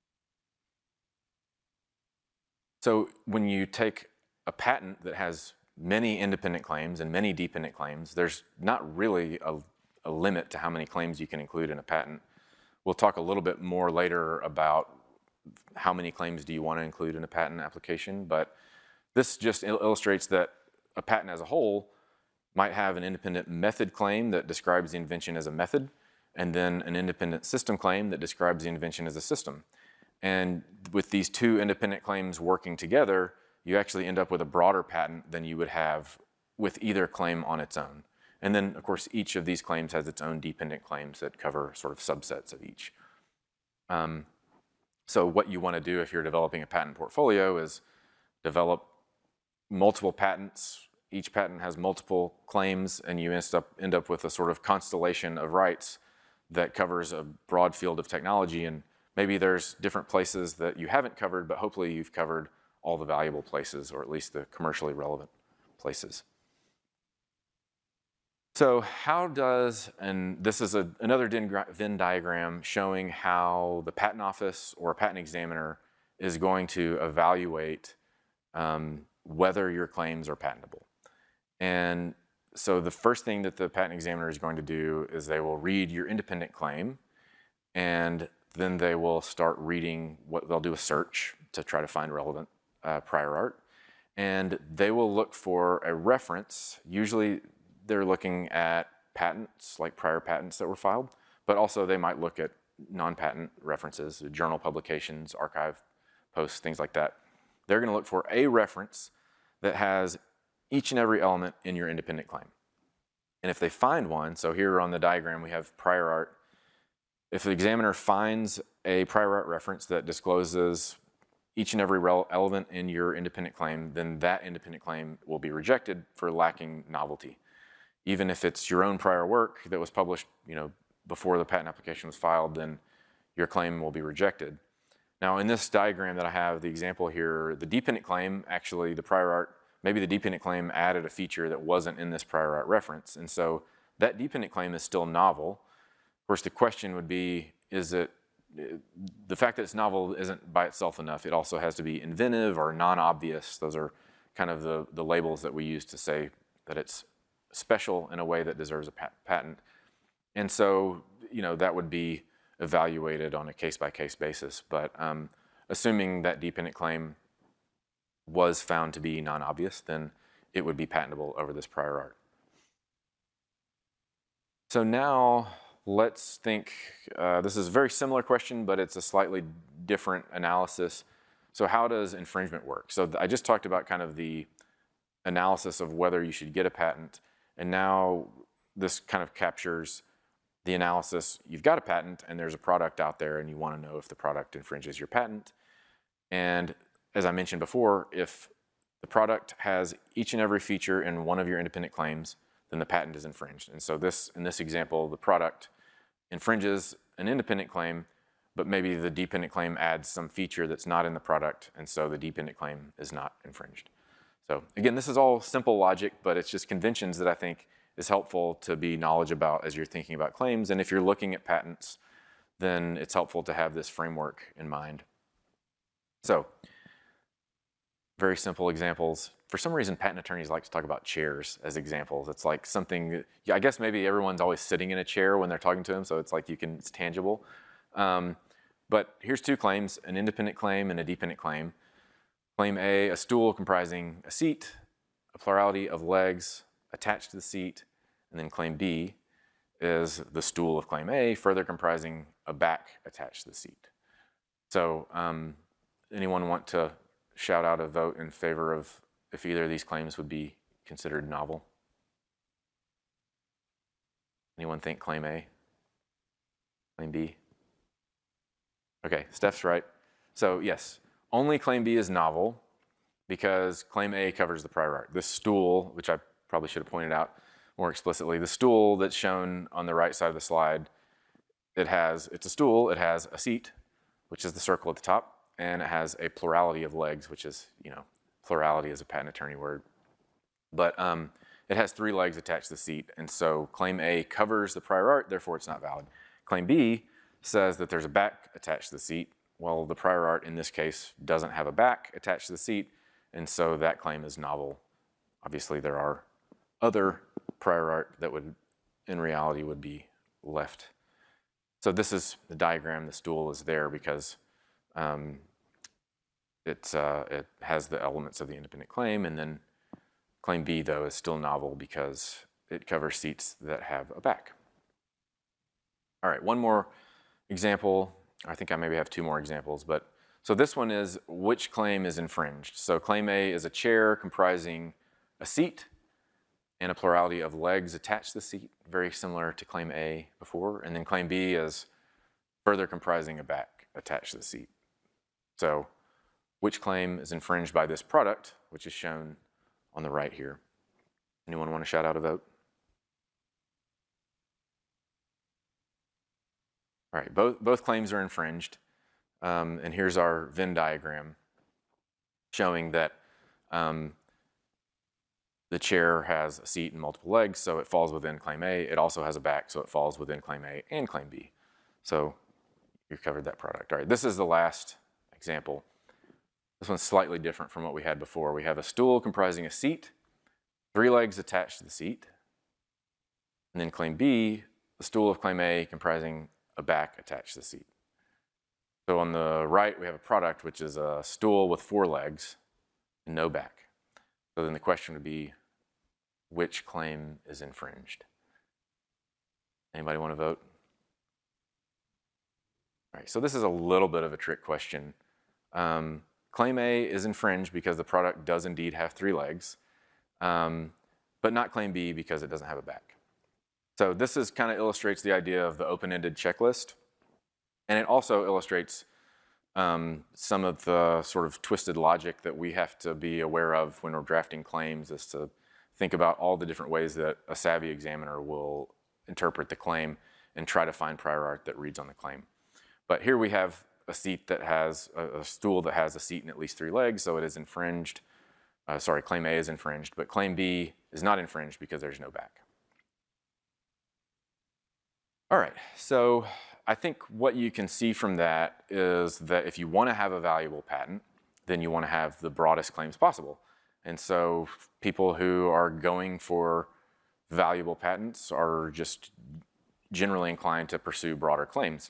So when you take a patent that has many independent claims and many dependent claims. There's not really a, a limit to how many claims you can include in a patent. We'll talk a little bit more later about how many claims do you want to include in a patent application, but this just il- illustrates that a patent as a whole might have an independent method claim that describes the invention as a method, and then an independent system claim that describes the invention as a system. And with these two independent claims working together, you actually end up with a broader patent than you would have with either claim on its own. And then, of course, each of these claims has its own dependent claims that cover sort of subsets of each. Um, so what you want to do if you're developing a patent portfolio is develop multiple patents. Each patent has multiple claims, and you end up, end up with a sort of constellation of rights that covers a broad field of technology. And maybe there's different places that you haven't covered, but hopefully you've covered all the valuable places, or at least the commercially relevant places. So how does, and this is a, another Venn diagram showing how the patent office or a patent examiner is going to evaluate um, whether your claims are patentable. And so the first thing that the patent examiner is going to do is they will read your independent claim, and then they will start reading, what they'll do a search to try to find relevant uh, prior art. And they will look for a reference. Usually they're looking at patents, like prior patents that were filed, but also they might look at non-patent references, journal publications, archive posts, things like that. They're going to look for a reference that has each and every element in your independent claim. And if they find one, so here on the diagram we have prior art. If the examiner finds a prior art reference that discloses each and every element in your independent claim, then that independent claim will be rejected for lacking novelty. Even if it's your own prior work that was published, you know, before the patent application was filed, then your claim will be rejected. Now, in this diagram that I have, the example here, the dependent claim, actually the prior art, maybe the dependent claim added a feature that wasn't in this prior art reference, and so that dependent claim is still novel. Of course, the question would be, is it, the fact that it's novel isn't by itself enough. It also has to be inventive or non-obvious. Those are kind of the, the labels that we use to say that it's special in a way that deserves a patent. And so, you know, that would be evaluated on a case-by-case basis. But um, assuming that dependent claim was found to be non-obvious, then it would be patentable over this prior art. So now let's think, uh, this is a very similar question, but it's a slightly different analysis. So how does infringement work? So I just talked about kind of the analysis of whether you should get a patent, and now this kind of captures the analysis. You've got a patent and there's a product out there and you want to know if the product infringes your patent. And as I mentioned before, if the product has each and every feature in one of your independent claims, then the patent is infringed. And so this, in this example, the product infringes an independent claim, but maybe the dependent claim adds some feature that's not in the product, and so the dependent claim is not infringed. So again, this is all simple logic, but it's just conventions that I think is helpful to be knowledgeable about as you're thinking about claims. And if you're looking at patents, then it's helpful to have this framework in mind. So, very simple examples. For some reason, patent attorneys like to talk about chairs as examples. It's like something, yeah, I guess maybe everyone's always sitting in a chair when they're talking to them, so it's like you can, it's tangible. Um, but here's two claims, an independent claim and a dependent claim. Claim A, a stool comprising a seat, a plurality of legs attached to the seat, and then claim B is the stool of claim A, further comprising a back attached to the seat. So um, anyone want to shout out a vote in favor of if either of these claims would be considered novel? Anyone think claim A? Claim B? Okay, Steph's right. So yes, only claim B is novel because claim A covers the prior art. This stool, which I probably should have pointed out more explicitly, the stool that's shown on the right side of the slide, it has, it's a stool, it has a seat, which is the circle at the top, and it has a plurality of legs, which is, you know, plurality is a patent attorney word. But um, it has three legs attached to the seat, and so claim A covers the prior art, therefore it's not valid. Claim B says that there's a back attached to the seat. Well, the prior art in this case doesn't have a back attached to the seat, and so that claim is novel obviously there are other prior art that would, in reality, would be left. So this is the diagram. The stool is there because um, it's, uh, it has the elements of the independent claim, and then claim B, though, is still novel because it covers seats that have a back. All right, one more example. I think I maybe have two more examples, but so this one is which claim is infringed. So claim A is a chair comprising a seat and a plurality of legs attached to the seat, very similar to claim A before. And then claim B is further comprising a back attached to the seat. So which claim is infringed by this product, which is shown on the right here? Anyone want to shout out a vote? All right, both, both claims are infringed. Um, and here's our Venn diagram showing that um, the chair has a seat and multiple legs, so it falls within claim A. It also has a back, so it falls within claim A and claim B. So you covered that product. All right, this is the last example. This one's slightly different from what we had before. We have a stool comprising a seat, three legs attached to the seat, and then claim B, the stool of claim A comprising a back attached to the seat. So on the right, we have a product which is a stool with four legs and no back. So then the question would be, which claim is infringed? Anybody want to vote? All right, so this is a little bit of a trick question. Um, claim A is infringed because the product does indeed have three legs, um, but not claim B because it doesn't have a back. So this is kind of illustrates the idea of the open-ended checklist. And it also illustrates um, some of the sort of twisted logic that we have to be aware of when we're drafting claims, is to think about all the different ways that a savvy examiner will interpret the claim and try to find prior art that reads on the claim. But here we have a seat that has, a, a stool that has a seat and at least three legs, so it is infringed. Uh, sorry, claim A is infringed, but claim B is not infringed because there's no back. All right, so I think what you can see from that is that if you want to have a valuable patent, then you want to have the broadest claims possible. And so people who are going for valuable patents are just generally inclined to pursue broader claims.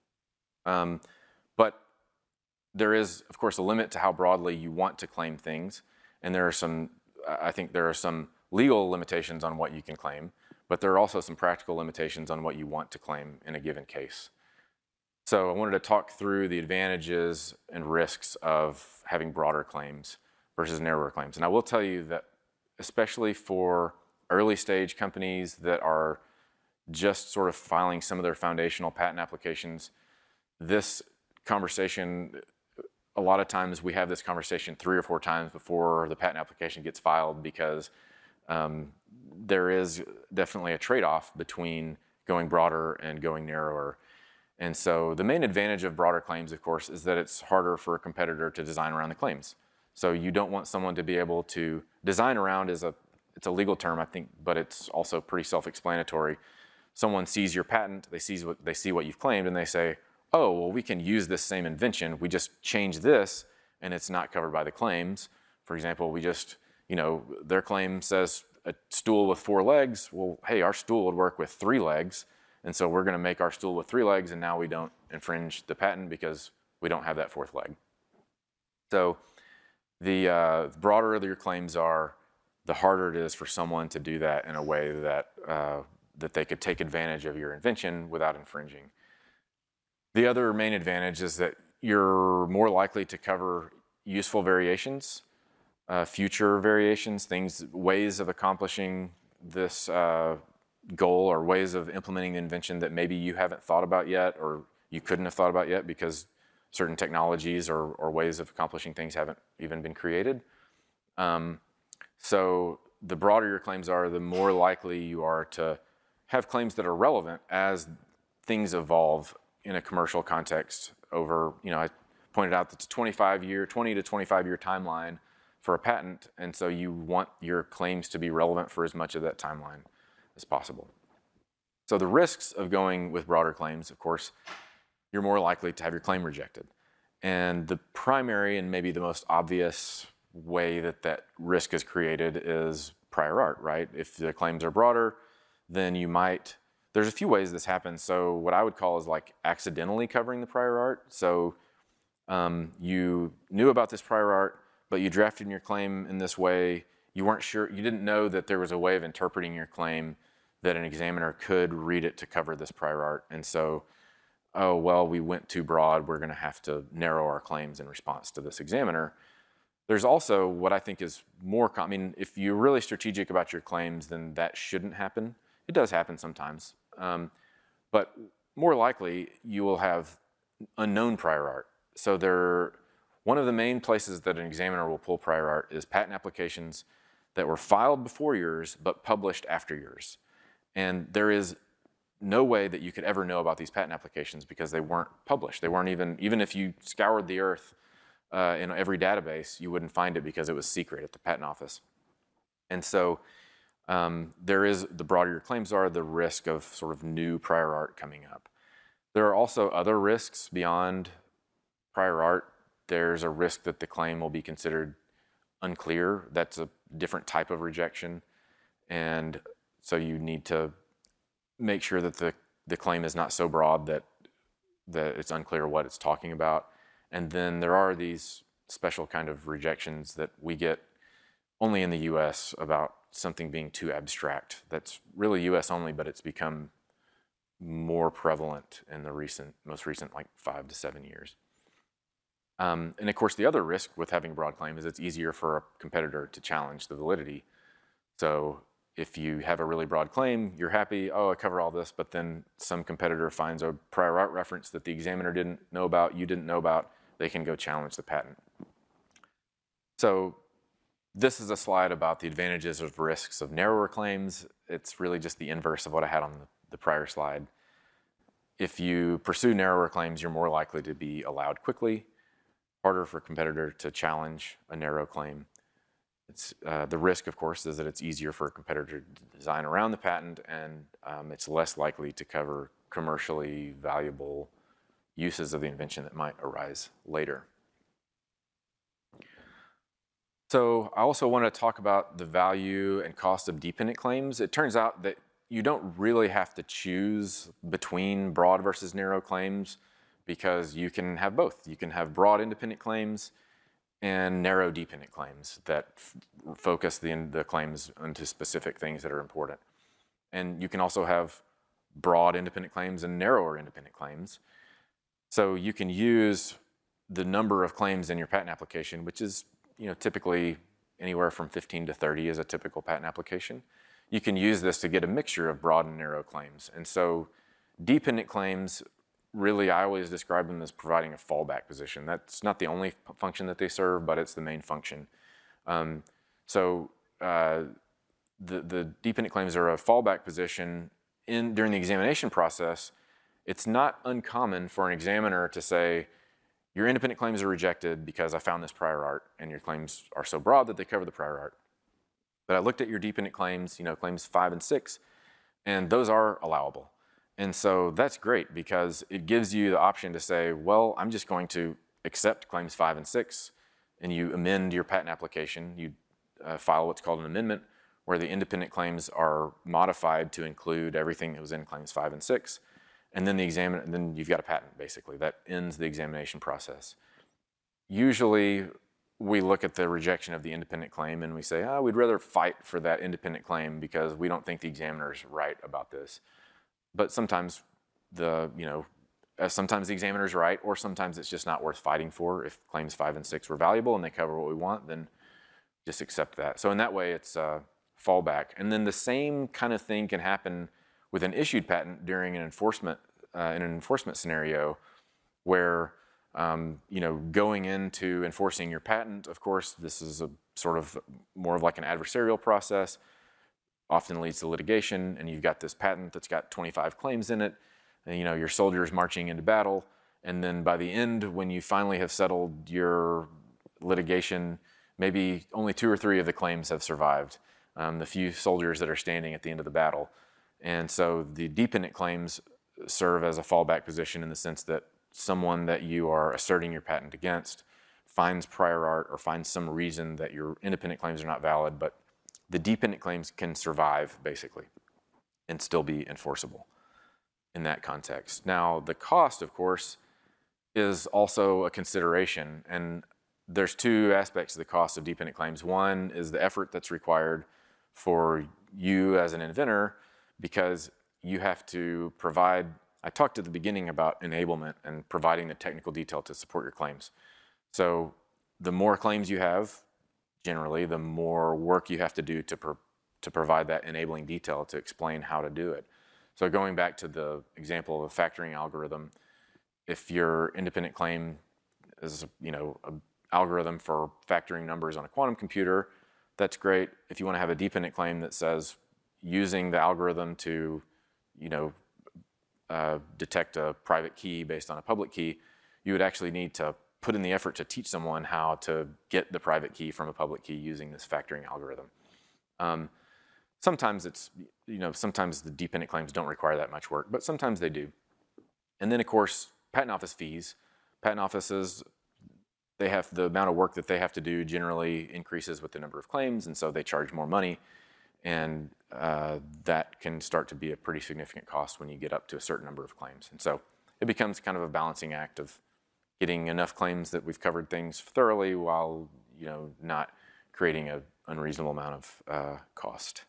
Um, but there is, of course, a limit to how broadly you want to claim things. And there are some, I think there are some legal limitations on what you can claim, but there are also some practical limitations on what you want to claim in a given case. So I wanted to talk through the advantages and risks of having broader claims versus narrower claims. And I will tell you that especially for early stage companies that are just sort of filing some of their foundational patent applications, this conversation, a lot of times we have this conversation three or four times before the patent application gets filed, because um, there is definitely a trade-off between going broader and going narrower. And so the main advantage of broader claims, of course, is that it's harder for a competitor to design around the claims. So you don't want someone to be able to design around, is a, it's a legal term, I think, but it's also pretty self-explanatory. Someone sees your patent, they, sees what, they see what you've claimed, and they say, oh, well, we can use this same invention. We just change this, and it's not covered by the claims. For example, we just, you know, their claim says a stool with four legs. Well, hey, our stool would work with three legs, and so we're going to make our stool with three legs, and now we don't infringe the patent because we don't have that fourth leg. So the uh, broader your claims are, the harder it is for someone to do that in a way that, uh, that they could take advantage of your invention without infringing. The other main advantage is that you're more likely to cover useful variations, uh, future variations, things, ways of accomplishing this uh, goal, or ways of implementing the invention that maybe you haven't thought about yet, or you couldn't have thought about yet because certain technologies or, or ways of accomplishing things haven't even been created. Um, so the broader your claims are, the more likely you are to have claims that are relevant as things evolve in a commercial context over, you know, I pointed out that it's a twenty-five year, twenty to twenty-five year timeline for a patent, and so you want your claims to be relevant for as much of that timeline as possible. So the risks of going with broader claims, of course, you're more likely to have your claim rejected. And the primary and maybe the most obvious way that that risk is created is prior art, right? If the claims are broader, then you might, there's a few ways this happens. So what I would call is like accidentally covering the prior art. So um, you knew about this prior art, but you drafted your claim in this way. You weren't sure, you didn't know that there was a way of interpreting your claim that an examiner could read it to cover this prior art. And so, oh, well, we went too broad. We're going to have to narrow our claims in response to this examiner. There's also what I think is more common. I mean, if you're really strategic about your claims, then that shouldn't happen. It does happen sometimes. Um, but more likely, you will have unknown prior art. So there, one of the main places that an examiner will pull prior art is patent applications that were filed before yours but published after yours. And there is no way that you could ever know about these patent applications because they weren't published. They weren't even, even if you scoured the earth uh, in every database, you wouldn't find it because it was secret at the patent office. And so um, there is, the broader your claims are, the risk of sort of new prior art coming up. There are also other risks beyond prior art. There's a risk that the claim will be considered unclear. That's a different type of rejection. And so you need to make sure that the, the claim is not so broad that, that it's unclear what it's talking about. And then there are these special kind of rejections that we get only in the U S about something being too abstract. That's really U S only, but it's become more prevalent in the recent, most recent like five to seven years. Um, and of course, the other risk with having a broad claim is it's easier for a competitor to challenge the validity. So if you have a really broad claim, you're happy, oh, I cover all this, but then some competitor finds a prior art reference that the examiner didn't know about, you didn't know about, they can go challenge the patent. So this is a slide about the advantages of risks of narrower claims. It's really just the inverse of what I had on the, the prior slide. If you pursue narrower claims, you're more likely to be allowed quickly, harder for a competitor to challenge a narrow claim. It's, uh, the risk, of course, is that it's easier for a competitor to design around the patent, and um, it's less likely to cover commercially valuable uses of the invention that might arise later. So I also want to talk about the value and cost of dependent claims. It turns out that you don't really have to choose between broad versus narrow claims because you can have both. You can have broad independent claims and narrow dependent claims that f focus the, the claims into specific things that are important. And you can also have broad independent claims and narrower independent claims. So you can use the number of claims in your patent application, which is you know, typically anywhere from fifteen to thirty is a typical patent application. You can use this to get a mixture of broad and narrow claims. And so dependent claims, really, I always describe them as providing a fallback position. That's not the only function that they serve, but it's the main function. Um, so uh, the, the dependent claims are a fallback position in, during the examination process. It's not uncommon for an examiner to say, your independent claims are rejected because I found this prior art, and your claims are so broad that they cover the prior art. But I looked at your dependent claims, you know, claims five and six, and those are allowable. And so that's great because it gives you the option to say, well, I'm just going to accept claims five and six, and you amend your patent application. You uh, file what's called an amendment, where the independent claims are modified to include everything that was in claims five and six. And then the examiner, then you've got a patent, basically. That ends the examination process. Usually, we look at the rejection of the independent claim and we say, oh, we'd rather fight for that independent claim because we don't think the examiner is right about this. But sometimes the, you know, uh, sometimes the examiner is right, or sometimes it's just not worth fighting for. If claims five and six were valuable and they cover what we want, then just accept that. So in that way, it's a fallback. And then the same kind of thing can happen with an issued patent during an enforcement, uh, in an enforcement scenario where, um, you know, going into enforcing your patent, of course, this is a sort of more of like an adversarial process, often leads to litigation, and you've got this patent that's got twenty-five claims in it, and you know, your soldiers marching into battle, and then by the end, when you finally have settled your litigation, maybe only two or three of the claims have survived, um, the few soldiers that are standing at the end of the battle. And so the dependent claims serve as a fallback position in the sense that someone that you are asserting your patent against finds prior art or finds some reason that your independent claims are not valid, but the dependent claims can survive, basically, and still be enforceable in that context. Now, the cost, of course, is also a consideration, and there's two aspects of the cost of dependent claims. One is the effort that's required for you as an inventor, because you have to provide, I talked at the beginning about enablement and providing the technical detail to support your claims. So the more claims you have, generally, the more work you have to do to, pro to provide that enabling detail to explain how to do it. So going back to the example of a factoring algorithm, if your independent claim is, you know, an algorithm for factoring numbers on a quantum computer, that's great. If you want to have a dependent claim that says using the algorithm to, you know, uh, detect a private key based on a public key, you would actually need to put in the effort to teach someone how to get the private key from a public key using this factoring algorithm. Um, sometimes it's, you know, sometimes the dependent claims don't require that much work, but sometimes they do. And then, of course, patent office fees. Patent offices, they have, the amount of work that they have to do generally increases with the number of claims, and so they charge more money. And uh, that can start to be a pretty significant cost when you get up to a certain number of claims. And so it becomes kind of a balancing act of getting enough claims that we've covered things thoroughly while, you know, not creating an unreasonable amount of uh, cost.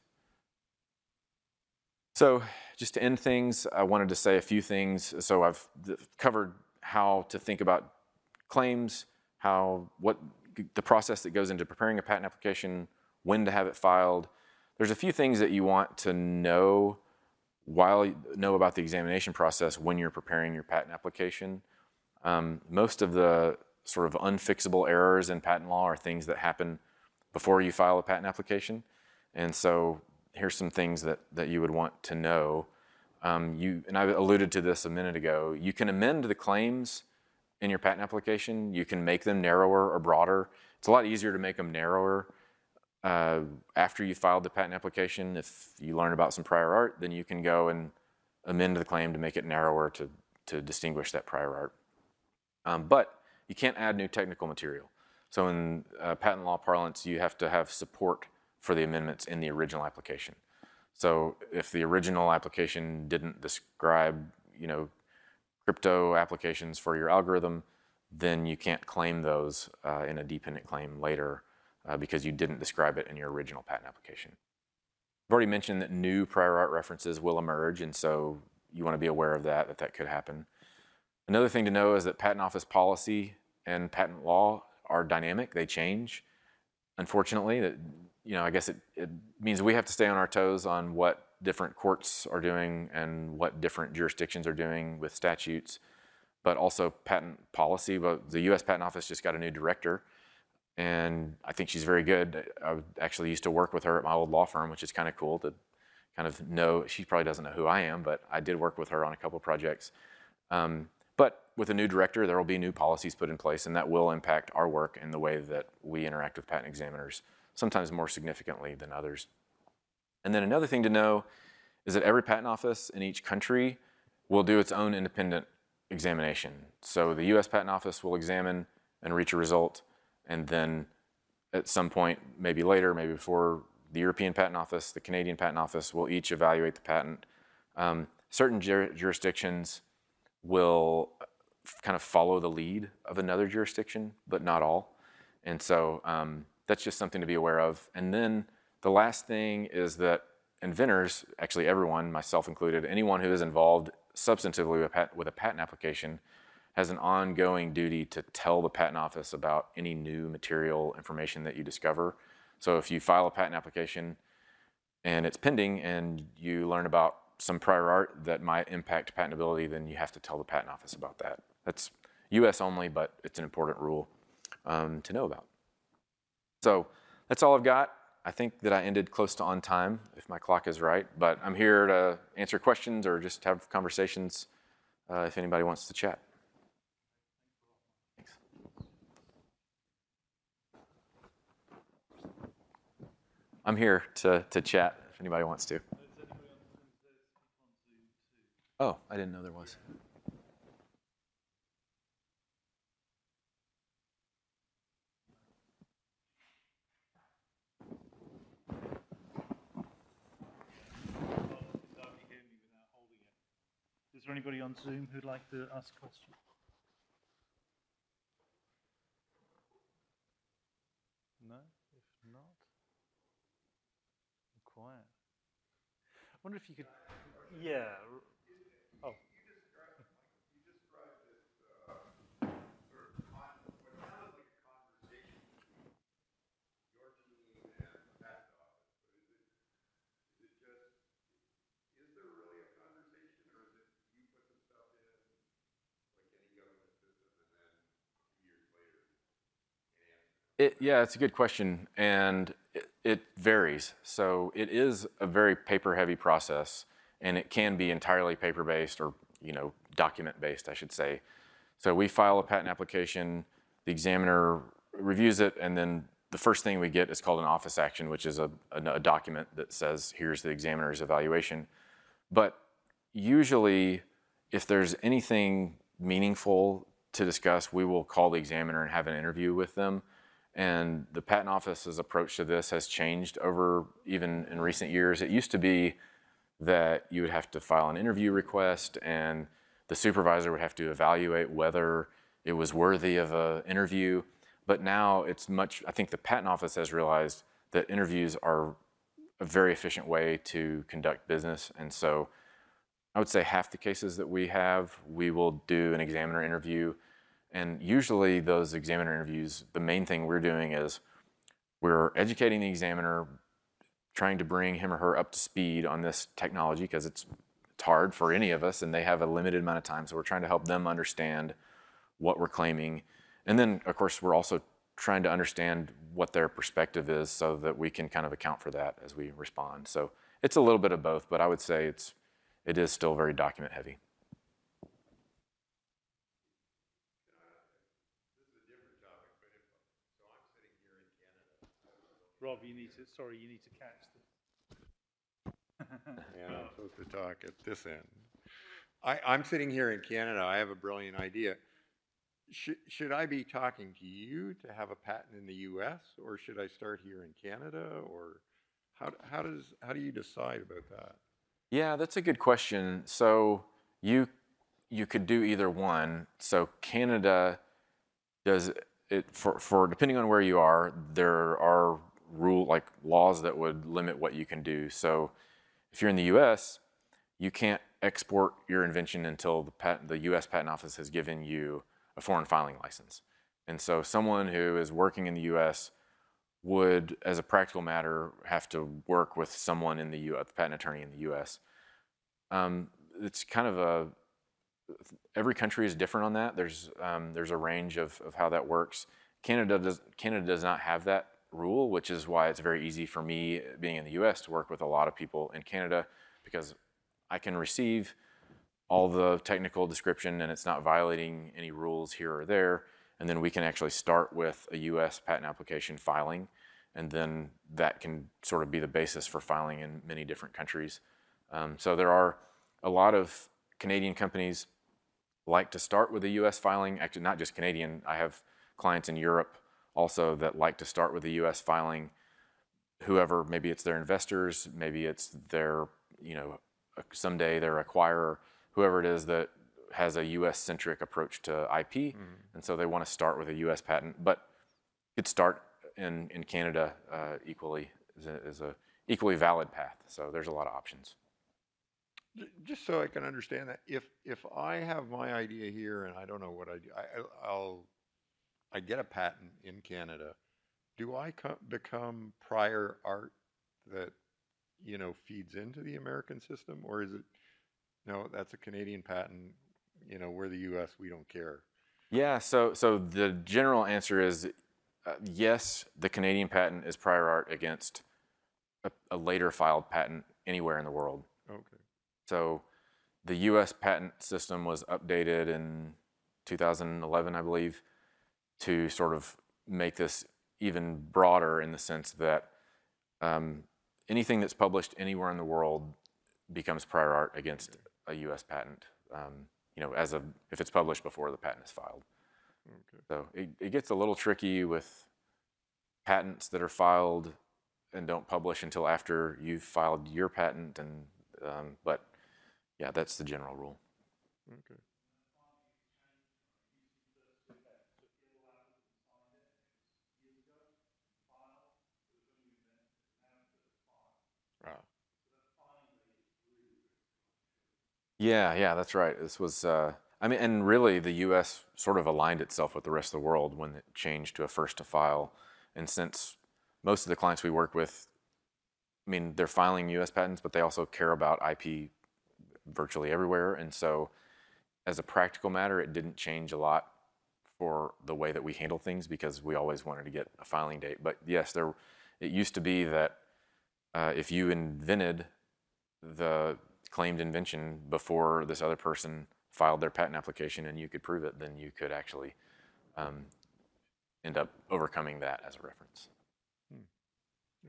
So just to end things, I wanted to say a few things. So I've covered how to think about claims, how, what the process that goes into preparing a patent application, when to have it filed. There's a few things that you want to know while you know about the examination process when you're preparing your patent application. Um, most of the sort of unfixable errors in patent law are things that happen before you file a patent application. And so here's some things that, that you would want to know. Um, you, and I alluded to this a minute ago, you can amend the claims in your patent application. You can make them narrower or broader. It's a lot easier to make them narrower uh, after you filed the patent application. If you learn about some prior art, then you can go and amend the claim to make it narrower to, to distinguish that prior art. Um, but you can't add new technical material. So in uh, patent law parlance, you have to have support for the amendments in the original application. So if the original application didn't describe, you know, crypto applications for your algorithm, then you can't claim those uh, in a dependent claim later uh, because you didn't describe it in your original patent application. I've already mentioned that new prior art references will emerge, and so you want to be aware of that, that that could happen. Another thing to know is that patent office policy and patent law are dynamic. They change. Unfortunately, that, you know, I guess it, it means we have to stay on our toes on what different courts are doing and what different jurisdictions are doing with statutes, but also patent policy. But the U S Patent Office just got a new director, and I think she's very good. I actually used to work with her at my old law firm, which is kind of cool to kind of know. She probably doesn't know who I am, but I did work with her on a couple of projects. Um, But with a new director, there will be new policies put in place, and that will impact our work and the way that we interact with patent examiners, sometimes more significantly than others. And then another thing to know is that every patent office in each country will do its own independent examination. So the U S Patent Office will examine and reach a result, and then at some point, maybe later, maybe before, the European Patent Office, the Canadian Patent Office will each evaluate the patent. Um, certain jur jurisdictions will kind of follow the lead of another jurisdiction, but not all. And so um, that's just something to be aware of. And then the last thing is that inventors, actually everyone, myself included, anyone who is involved substantively with, pat with a patent application has an ongoing duty to tell the patent office about any new material information that you discover. So if you file a patent application and it's pending and you learn about some prior art that might impact patentability, then you have to tell the patent office about that. That's U S only, but it's an important rule um, to know about. So that's all I've got. I think that I ended close to on time, if my clock is right, but I'm here to answer questions or just have conversations uh, if anybody wants to chat. Thanks. I'm here to, to chat if anybody wants to. Oh, I didn't know there was. Is there anybody on Zoom who'd like to ask a question? No? If not, I'm quiet. I wonder if you could, yeah. Oh. It, yeah, it's a good question, and it, it varies. So it is a very paper-heavy process, and it can be entirely paper-based or, you know, document-based, I should say. So we file a patent application, the examiner reviews it, and then the first thing we get is called an office action, which is a, a, a document that says, here's the examiner's evaluation. But usually, if there's anything meaningful to discuss, we will call the examiner and have an interview with them. And the Patent Office's approach to this has changed over even in recent years. It used to be that you would have to file an interview request and the supervisor would have to evaluate whether it was worthy of an interview. But now it's much, I think the Patent Office has realized that interviews are a very efficient way to conduct business. And so I would say half the cases that we have, we will do an examiner interview. And usually those examiner interviews, the main thing we're doing is we're educating the examiner, trying to bring him or her up to speed on this technology because it's, it's hard for any of us and they have a limited amount of time. So we're trying to help them understand what we're claiming. And then, of course, we're also trying to understand what their perspective is so that we can kind of account for that as we respond. So it's a little bit of both, but I would say it's, it is still very document heavy. Rob, you need to, sorry, you need to catch the... Yeah, I'm supposed to talk at this end. I, I'm sitting here in Canada. I have a brilliant idea. Should, should I be talking to you to have a patent in the U S, or should I start here in Canada, or how, how, does, how do you decide about that? Yeah, that's a good question. So you, you could do either one. So Canada does it, for, for depending on where you are, there are rule like laws that would limit what you can do. So if you're in the U S, you can't export your invention until the patent, the U S Patent Office has given you a foreign filing license. And so someone who is working in the U S would, as a practical matter, have to work with someone in the U S, the patent attorney in the U S. Um, it's kind of a, every country is different on that. There's, um, there's a range of, of how that works. Canada does, Canada does not have that rule, which is why it's very easy for me, being in the U S, to work with a lot of people in Canada, because I can receive all the technical description and it's not violating any rules here or there, and then we can actually start with a U S patent application filing, and then that can sort of be the basis for filing in many different countries. Um, so there are a lot of Canadian companies like to start with a U S filing, actually not just Canadian, I have clients in Europe also that like to start with a U S filing. Whoever, maybe it's their investors, maybe it's their, you know, someday their acquirer, whoever it is that has a U S-centric approach to I P, mm-hmm. and so they want to start with a U S patent, but could start in, in Canada uh, equally, is a, is a equally valid path, so there's a lot of options. Just so I can understand that, if, if I have my idea here and I don't know what I do, I, I'll, I get a patent in Canada, do I co- become prior art that, you know, feeds into the American system, or is it, no, that's a Canadian patent, you know, we're the U S, we don't care? Yeah, so, so the general answer is uh, yes, the Canadian patent is prior art against a, a later filed patent anywhere in the world. Okay. So the U S patent system was updated in two thousand eleven, I believe, to sort of make this even broader in the sense that um, anything that's published anywhere in the world becomes prior art against a U S patent, um, you know, as a, if it's published before the patent is filed. Okay. So it, it gets a little tricky with patents that are filed and don't publish until after you've filed your patent, and um, but yeah, that's the general rule. Okay. Ah, Yeah, yeah, that's right. This was, uh, I mean, and really the U S sort of aligned itself with the rest of the world when it changed to a first to file. And since most of the clients we work with, I mean, they're filing U S patents, but they also care about I P virtually everywhere. And so as a practical matter, it didn't change a lot for the way that we handle things because we always wanted to get a filing date. But yes, there, it used to be that uh, if you invented the claimed invention before this other person filed their patent application and you could prove it, then you could actually um, end up overcoming that as a reference. okay.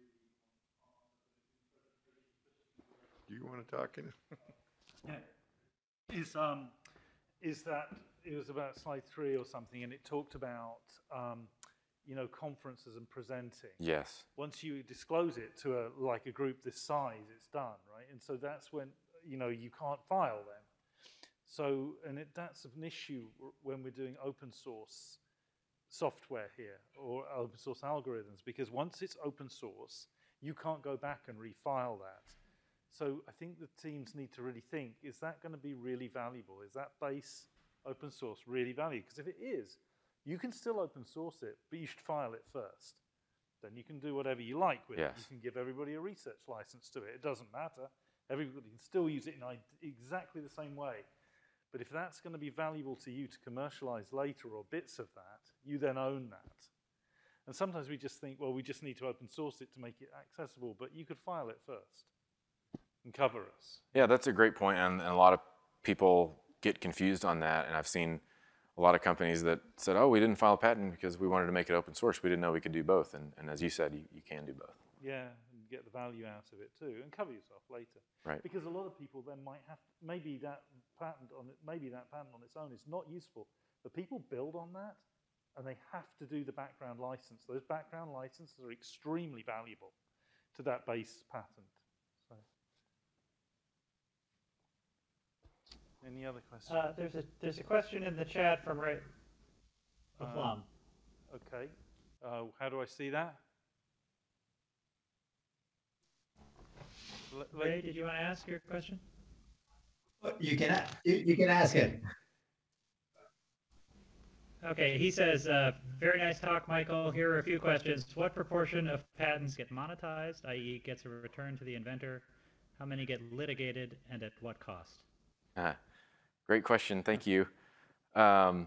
Do you want to talk in? Yeah. Is um, is that it was about slide three or something, and it talked about um, you know, conferences and presenting. Yes. Once you disclose it to a like a group this size, it's done, right? And so that's when you know you can't file then. So and it, that's an issue when we're doing open source software here or open source algorithms, because once it's open source, you can't go back and refile that. So I think the teams need to really think, is that going to be really valuable? Is that base open source really valuable? Because if it is, you can still open source it, but you should file it first. Then you can do whatever you like with Yes. it. You can give everybody a research license to it. It doesn't matter. Everybody can still use it in exactly the same way. But if that's going to be valuable to you to commercialize later or bits of that, you then own that. And sometimes we just think, well, we just need to open source it to make it accessible, but you could file it first and cover us. Yeah, that's a great point, and, and a lot of people get confused on that, and I've seen a lot of companies that said, oh, we didn't file a patent because we wanted to make it open source. We didn't know we could do both, and, and as you said, you, you can do both. Yeah, and get the value out of it too, and cover yourself later. Right. Because a lot of people then might have, maybe that patent on it, maybe that patent on its own is not useful, but people build on that, and they have to do the background license. Those background licenses are extremely valuable to that base patent. So, any other questions? Uh, there's a there's a question in the chat from Ray. Uh, Plum. Okay. Uh, how do I see that? L- Ray, like- did you want to ask your question? You can, a- you, you can ask it. Okay, he says, uh, very nice talk, Michael. Here are a few questions. What proportion of patents get monetized, that is gets a return to the inventor? How many get litigated, and at what cost? Uh, great question, thank you. Um,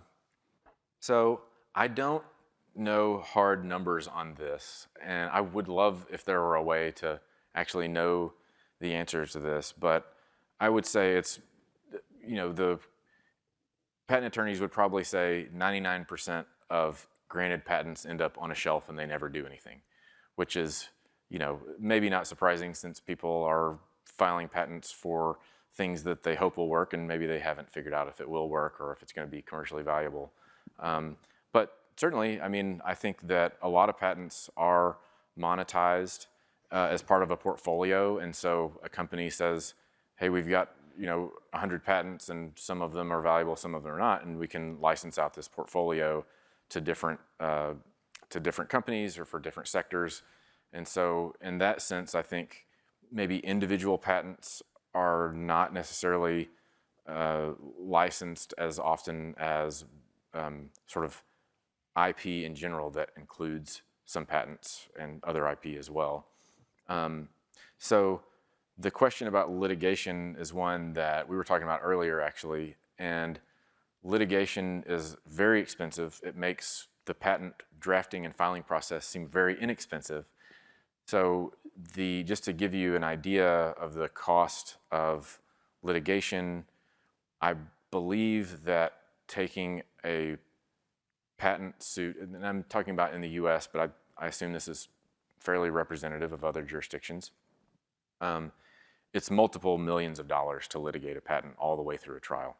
so I don't know hard numbers on this, and I would love if there were a way to actually know the answers to this, but I would say it's, you know, the patent attorneys would probably say ninety-nine percent of granted patents end up on a shelf and they never do anything, which is, you know, maybe not surprising since people are filing patents for things that they hope will work, and maybe they haven't figured out if it will work or if it's going to be commercially valuable. Um, but certainly, I mean, I think that a lot of patents are monetized uh, as part of a portfolio, and so a company says, hey, we've got, you know, one hundred patents, and some of them are valuable, some of them are not, and we can license out this portfolio to different uh, to different companies or for different sectors. And so in that sense, I think maybe individual patents are not necessarily uh, licensed as often as um, sort of I P in general that includes some patents and other I P as well. Um, so the question about litigation is one that we were talking about earlier, actually, and litigation is very expensive. It makes the patent drafting and filing process seem very inexpensive. So the, just to give you an idea of the cost of litigation, I believe that taking a patent suit, and I'm talking about in the U S, but I, I assume this is fairly representative of other jurisdictions. Um, it's multiple millions of dollars to litigate a patent all the way through a trial.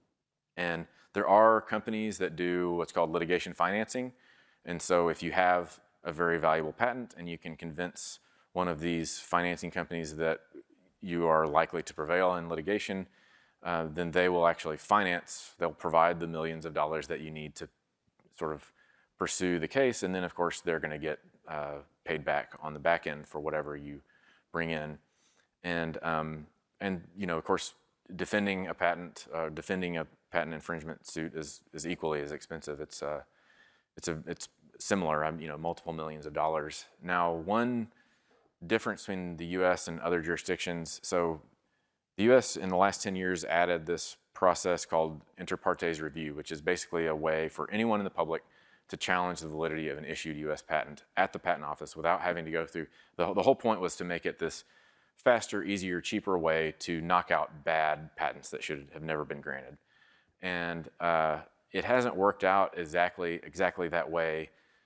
And there are companies that do what's called litigation financing. And so if you have a very valuable patent and you can convince one of these financing companies that you are likely to prevail in litigation, uh, then they will actually finance, they'll provide the millions of dollars that you need to sort of pursue the case, and then of course they're going to get uh, paid back on the back end for whatever you bring in. And, um, and you know, of course, defending a patent, uh, defending a patent infringement suit is, is equally as expensive. It's, uh, it's, a, it's similar, um, you know, multiple millions of dollars. Now, one difference between the U S and other jurisdictions, so the U S in the last ten years added this process called inter partes review, which is basically a way for anyone in the public to challenge the validity of an issued U S patent at the patent office without having to go through, the, the whole point was to make it this faster, easier, cheaper way to knock out bad patents that should have never been granted. And uh, it hasn't worked out exactly, exactly that way.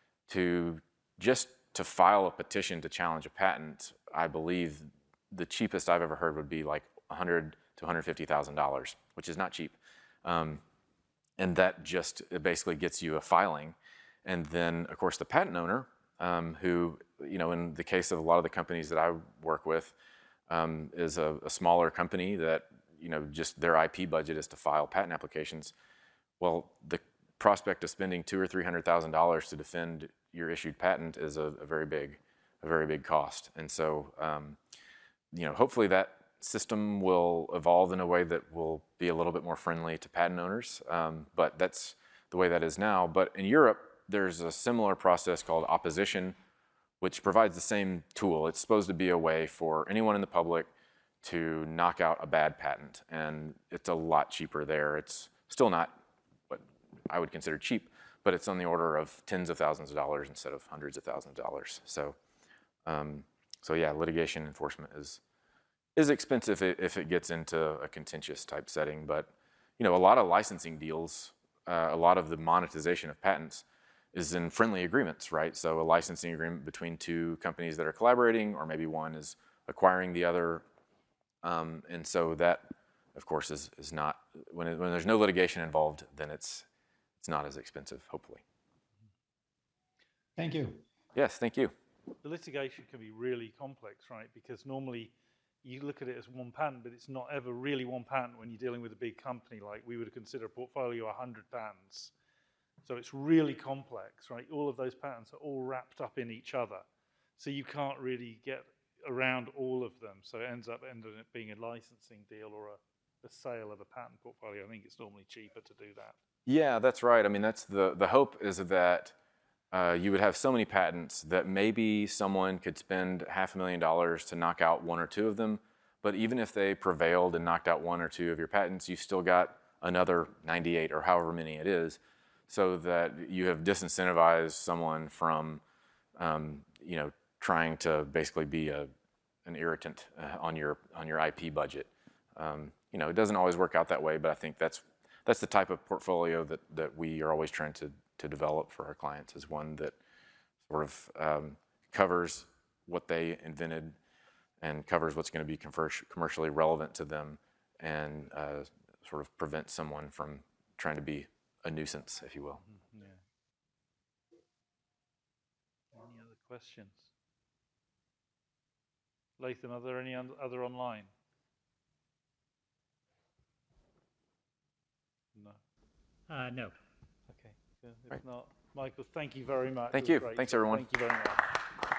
To just to file a petition to challenge a patent, I believe the cheapest I've ever heard would be like one hundred thousand to one hundred fifty thousand dollars, which is not cheap. Um, and that just it basically gets you a filing. And then, of course, the patent owner, um, who, you know, in the case of a lot of the companies that I work with, um, is a, a smaller company that, you know, just their I P budget is to file patent applications. Well, the prospect of spending two or three hundred thousand dollars to defend your issued patent is a, a very big, a very big cost. And so, um, you know, hopefully that system will evolve in a way that will be a little bit more friendly to patent owners. Um, but that's the way that is now. But in Europe, there's a similar process called opposition, which provides the same tool. It's supposed to be a way for anyone in the public to knock out a bad patent, and it's a lot cheaper there. It's still not what I would consider cheap, but it's on the order of tens of thousands of dollars instead of hundreds of thousands of dollars. So, um, so yeah, litigation enforcement is is expensive if it gets into a contentious type setting. But you know, a lot of licensing deals, uh, a lot of the monetization of patents is in friendly agreements, right? So a licensing agreement between two companies that are collaborating, or maybe one is acquiring the other. Um, and so that, of course, is, is not, when, it, when there's no litigation involved, then it's, it's not as expensive, hopefully. Thank you. Yes, thank you. The litigation can be really complex, right? Because normally you look at it as one patent, but it's not ever really one patent when you're dealing with a big company. Like we would consider a portfolio one hundred patents. So it's really complex, right? All of those patents are all wrapped up in each other. So you can't really get around all of them. So it ends up ending up being a licensing deal or a, a sale of a patent portfolio. I think it's normally cheaper to do that. Yeah, that's right. I mean, that's the, the hope is that uh, you would have so many patents that maybe someone could spend half a million dollars to knock out one or two of them. But even if they prevailed and knocked out one or two of your patents, you've still got another ninety-eight or however many it is, so that you have disincentivized someone from, um, you know, trying to basically be a, an irritant uh, on your on your I P budget. Um, you know, it doesn't always work out that way, but I think that's that's the type of portfolio that that we are always trying to to develop for our clients, is one that sort of um, covers what they invented and covers what's going to be commercially relevant to them, and uh, sort of prevents someone from trying to be a nuisance, if you will. Yeah. Any other questions? Latham, are there any other online? No. Uh, no. Okay. If Right. not, Michael, thank you very much. Thank It was you. great. Thanks, everyone. Thank you very much.